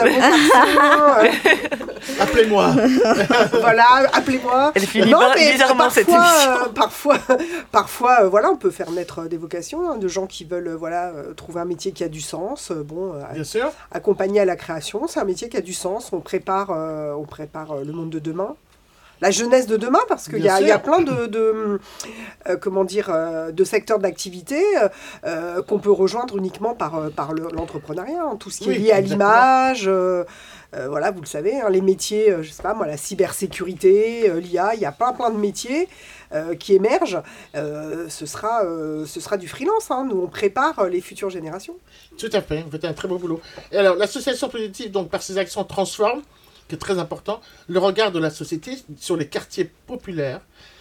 euh... appelez-moi. Voilà, appelez-moi. Elle finit non, mais bizarrement parfois, cette émission. Euh, parfois, parfois euh, voilà, on peut faire naître des vocations, hein, de gens qui veulent euh, voilà, euh, trouver un métier qui a du sens. Euh, bon, euh, Bien sûr. Accompagner à la création, c'est un métier qui a du sens. On prépare, euh, on prépare euh, le monde de demain. La jeunesse de demain, parce qu'il y, y a plein de, de, euh, comment dire, euh, de secteurs d'activité euh, qu'on peut rejoindre uniquement par, par le, l'entrepreneuriat. Hein, tout ce qui oui, est lié à l'image, euh, euh, voilà, vous le savez, hein, les métiers, euh, je sais pas moi, la cybersécurité, euh, l'I A, il y a plein plein de métiers euh, qui émergent. Euh, ce, sera, euh, ce sera du freelance. Hein, nous, on prépare les futures générations. Tout à fait, vous faites un très beau boulot. Et alors, l'association Positive, donc, par ses actions, transforme, qui est très important, le regard de la société sur les quartiers populaires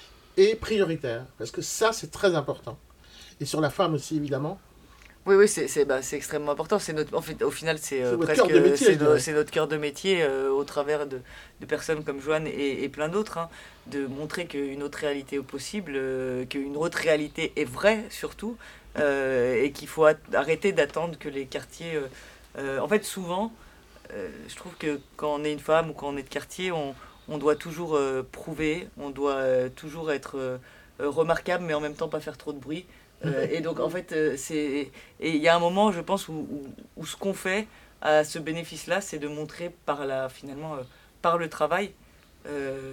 et prioritaires. Parce que ça, c'est très important. Et sur la femme aussi, évidemment. Oui, oui, c'est, c'est, bah, c'est extrêmement important. C'est notre, en fait, au final, c'est, euh, c'est presque métier, c'est, no, c'est notre cœur de métier euh, au travers de, de personnes comme Joanne et, et plein d'autres, hein, de montrer qu'une autre réalité est possible, euh, qu'une autre réalité est vraie, surtout, euh, et qu'il faut at- arrêter d'attendre que les quartiers... Euh, euh, en fait, souvent... Euh, je trouve que quand on est une femme ou quand on est de quartier, on, on doit toujours euh, prouver, on doit euh, toujours être euh, remarquable, mais en même temps pas faire trop de bruit. Euh, et donc en fait, euh, c'est et il y a un moment, je pense, où, où, où ce qu'on fait à ce bénéfice-là, c'est de montrer par la finalement euh, par le travail euh,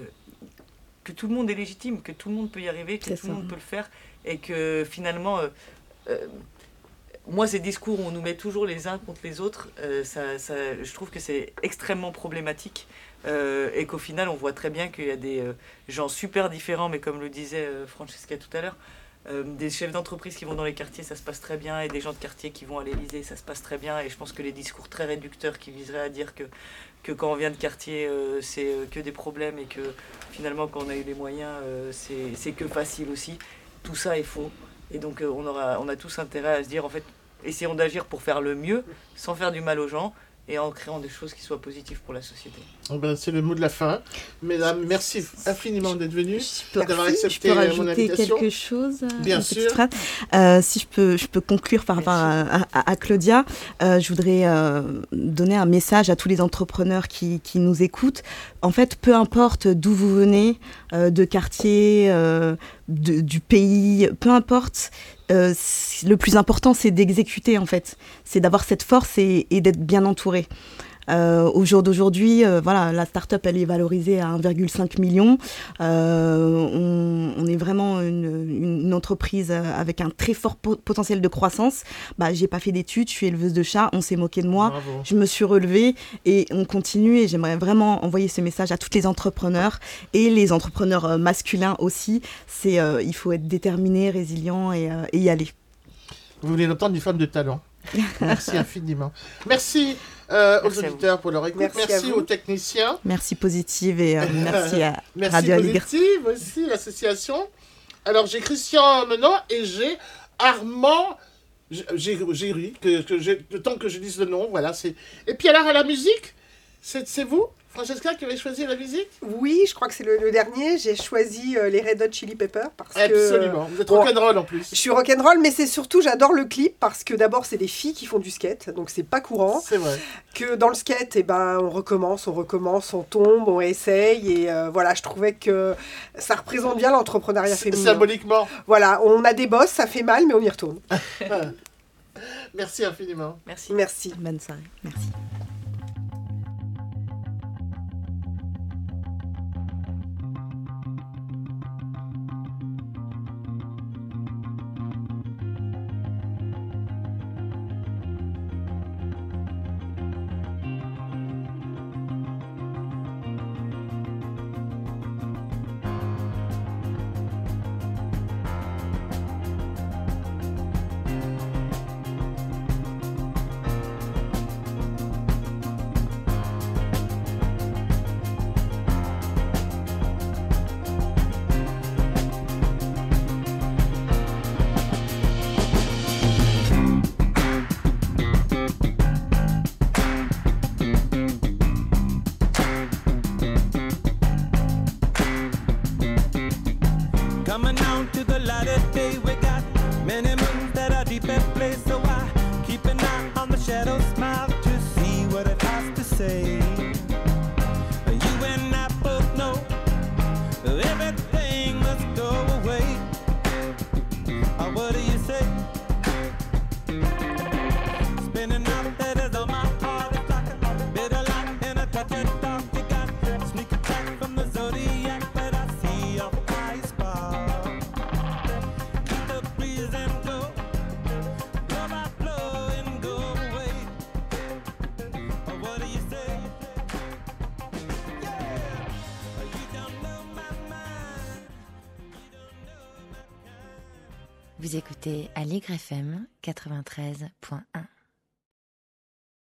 que tout le monde est légitime, que tout le monde peut y arriver, que c'est tout ça. le monde peut le faire, et que finalement euh, euh, moi, ces discours où on nous met toujours les uns contre les autres, euh, ça, ça, je trouve que c'est extrêmement problématique euh, et qu'au final, on voit très bien qu'il y a des euh, gens super différents, mais comme le disait euh, Francesca tout à l'heure, euh, des chefs d'entreprise qui vont dans les quartiers, ça se passe très bien, et des gens de quartier qui vont à l'Élysée, ça se passe très bien. Et je pense que les discours très réducteurs qui viseraient à dire que, que quand on vient de quartier, euh, c'est euh, que des problèmes, et que finalement, quand on a eu les moyens, euh, c'est, c'est que facile aussi, tout ça est faux. Et donc euh, on, aura, on a tous intérêt à se dire, en fait, essayons d'agir pour faire le mieux, sans faire du mal aux gens, et en créant des choses qui soient positives pour la société. Oh ben, c'est le mot de la fin. Mesdames, merci infiniment d'être venues, d'avoir Merci. accepté je peux mon rajouter invitation. quelque chose. Bien une sûr. petite phrase. Euh, si je peux, je peux conclure par rapport à, à, à Claudia, euh, je voudrais euh, donner un message à tous les entrepreneurs qui, qui nous écoutent. En fait, peu importe d'où vous venez, euh, de quartier, euh, de, du pays, peu importe. Euh, le plus important, c'est d'exécuter, en fait. C'est d'avoir cette force et, et d'être bien entouré. Euh, au jour d'aujourd'hui, euh, voilà, la start-up, elle est valorisée à un virgule cinq million. Euh, on, on est vraiment une, une entreprise avec un très fort po- potentiel de croissance. Bah, j'ai pas fait d'études, je suis éleveuse de chats, on s'est moqué de moi. Bravo. Je me suis relevée et on continue. Et j'aimerais vraiment envoyer ce message à tous les entrepreneurs et les entrepreneurs euh, masculins aussi. C'est, euh, il faut être déterminé, résilient et, euh, et y aller. Vous voulez l'entendre, une femme de talent. Merci infiniment. Merci, euh, Merci aux auditeurs pour leur écoute. Merci à Merci vous. aux techniciens. Merci Positive et euh, merci à Merci Radio Aligre. Positive aussi, l'association. Alors, j'ai Christian Menant et j'ai Armand Géry, que, que j'ai- le temps que je dise le nom, voilà. C'est... Et puis alors, à la musique, c'est, c'est vous, Francesca, qui avez choisi la musique? Oui, je crois que c'est le, le dernier. J'ai choisi euh, les Red Hot Chili Peppers parce que... Absolument. Vous êtes bon, rock'n'roll en plus. Je suis rock'n'roll, mais c'est surtout, j'adore le clip parce que d'abord, c'est des filles qui font du skate, donc c'est pas courant. C'est vrai. Que dans le skate, eh ben, on recommence, on recommence, on tombe, on essaye. Et euh, voilà, je trouvais que ça représente bien l'entrepreneuriat C'est- féminin. Symboliquement. Voilà, on a des bosses, ça fait mal, mais on y retourne. Merci infiniment. Merci. Merci. Bonne soirée. Merci. Coming down to the light of day, we got many moons that are deep in place. So I keep an eye on the shadow, smile to see what it has to say. You and I both know everything must go away. Oh, what do you say? Spinning out letters on my heart, it's like a bitter light and a touch of dark. You got sneak attack from the zodiac, but I see your eyes spark. Keep the breeze and go, blow by blow and go away. Oh, what do you say? Yeah, you don't know my mind. You don't know my kind. Vous écoutez Aligre F M quatre-vingt-treize point un.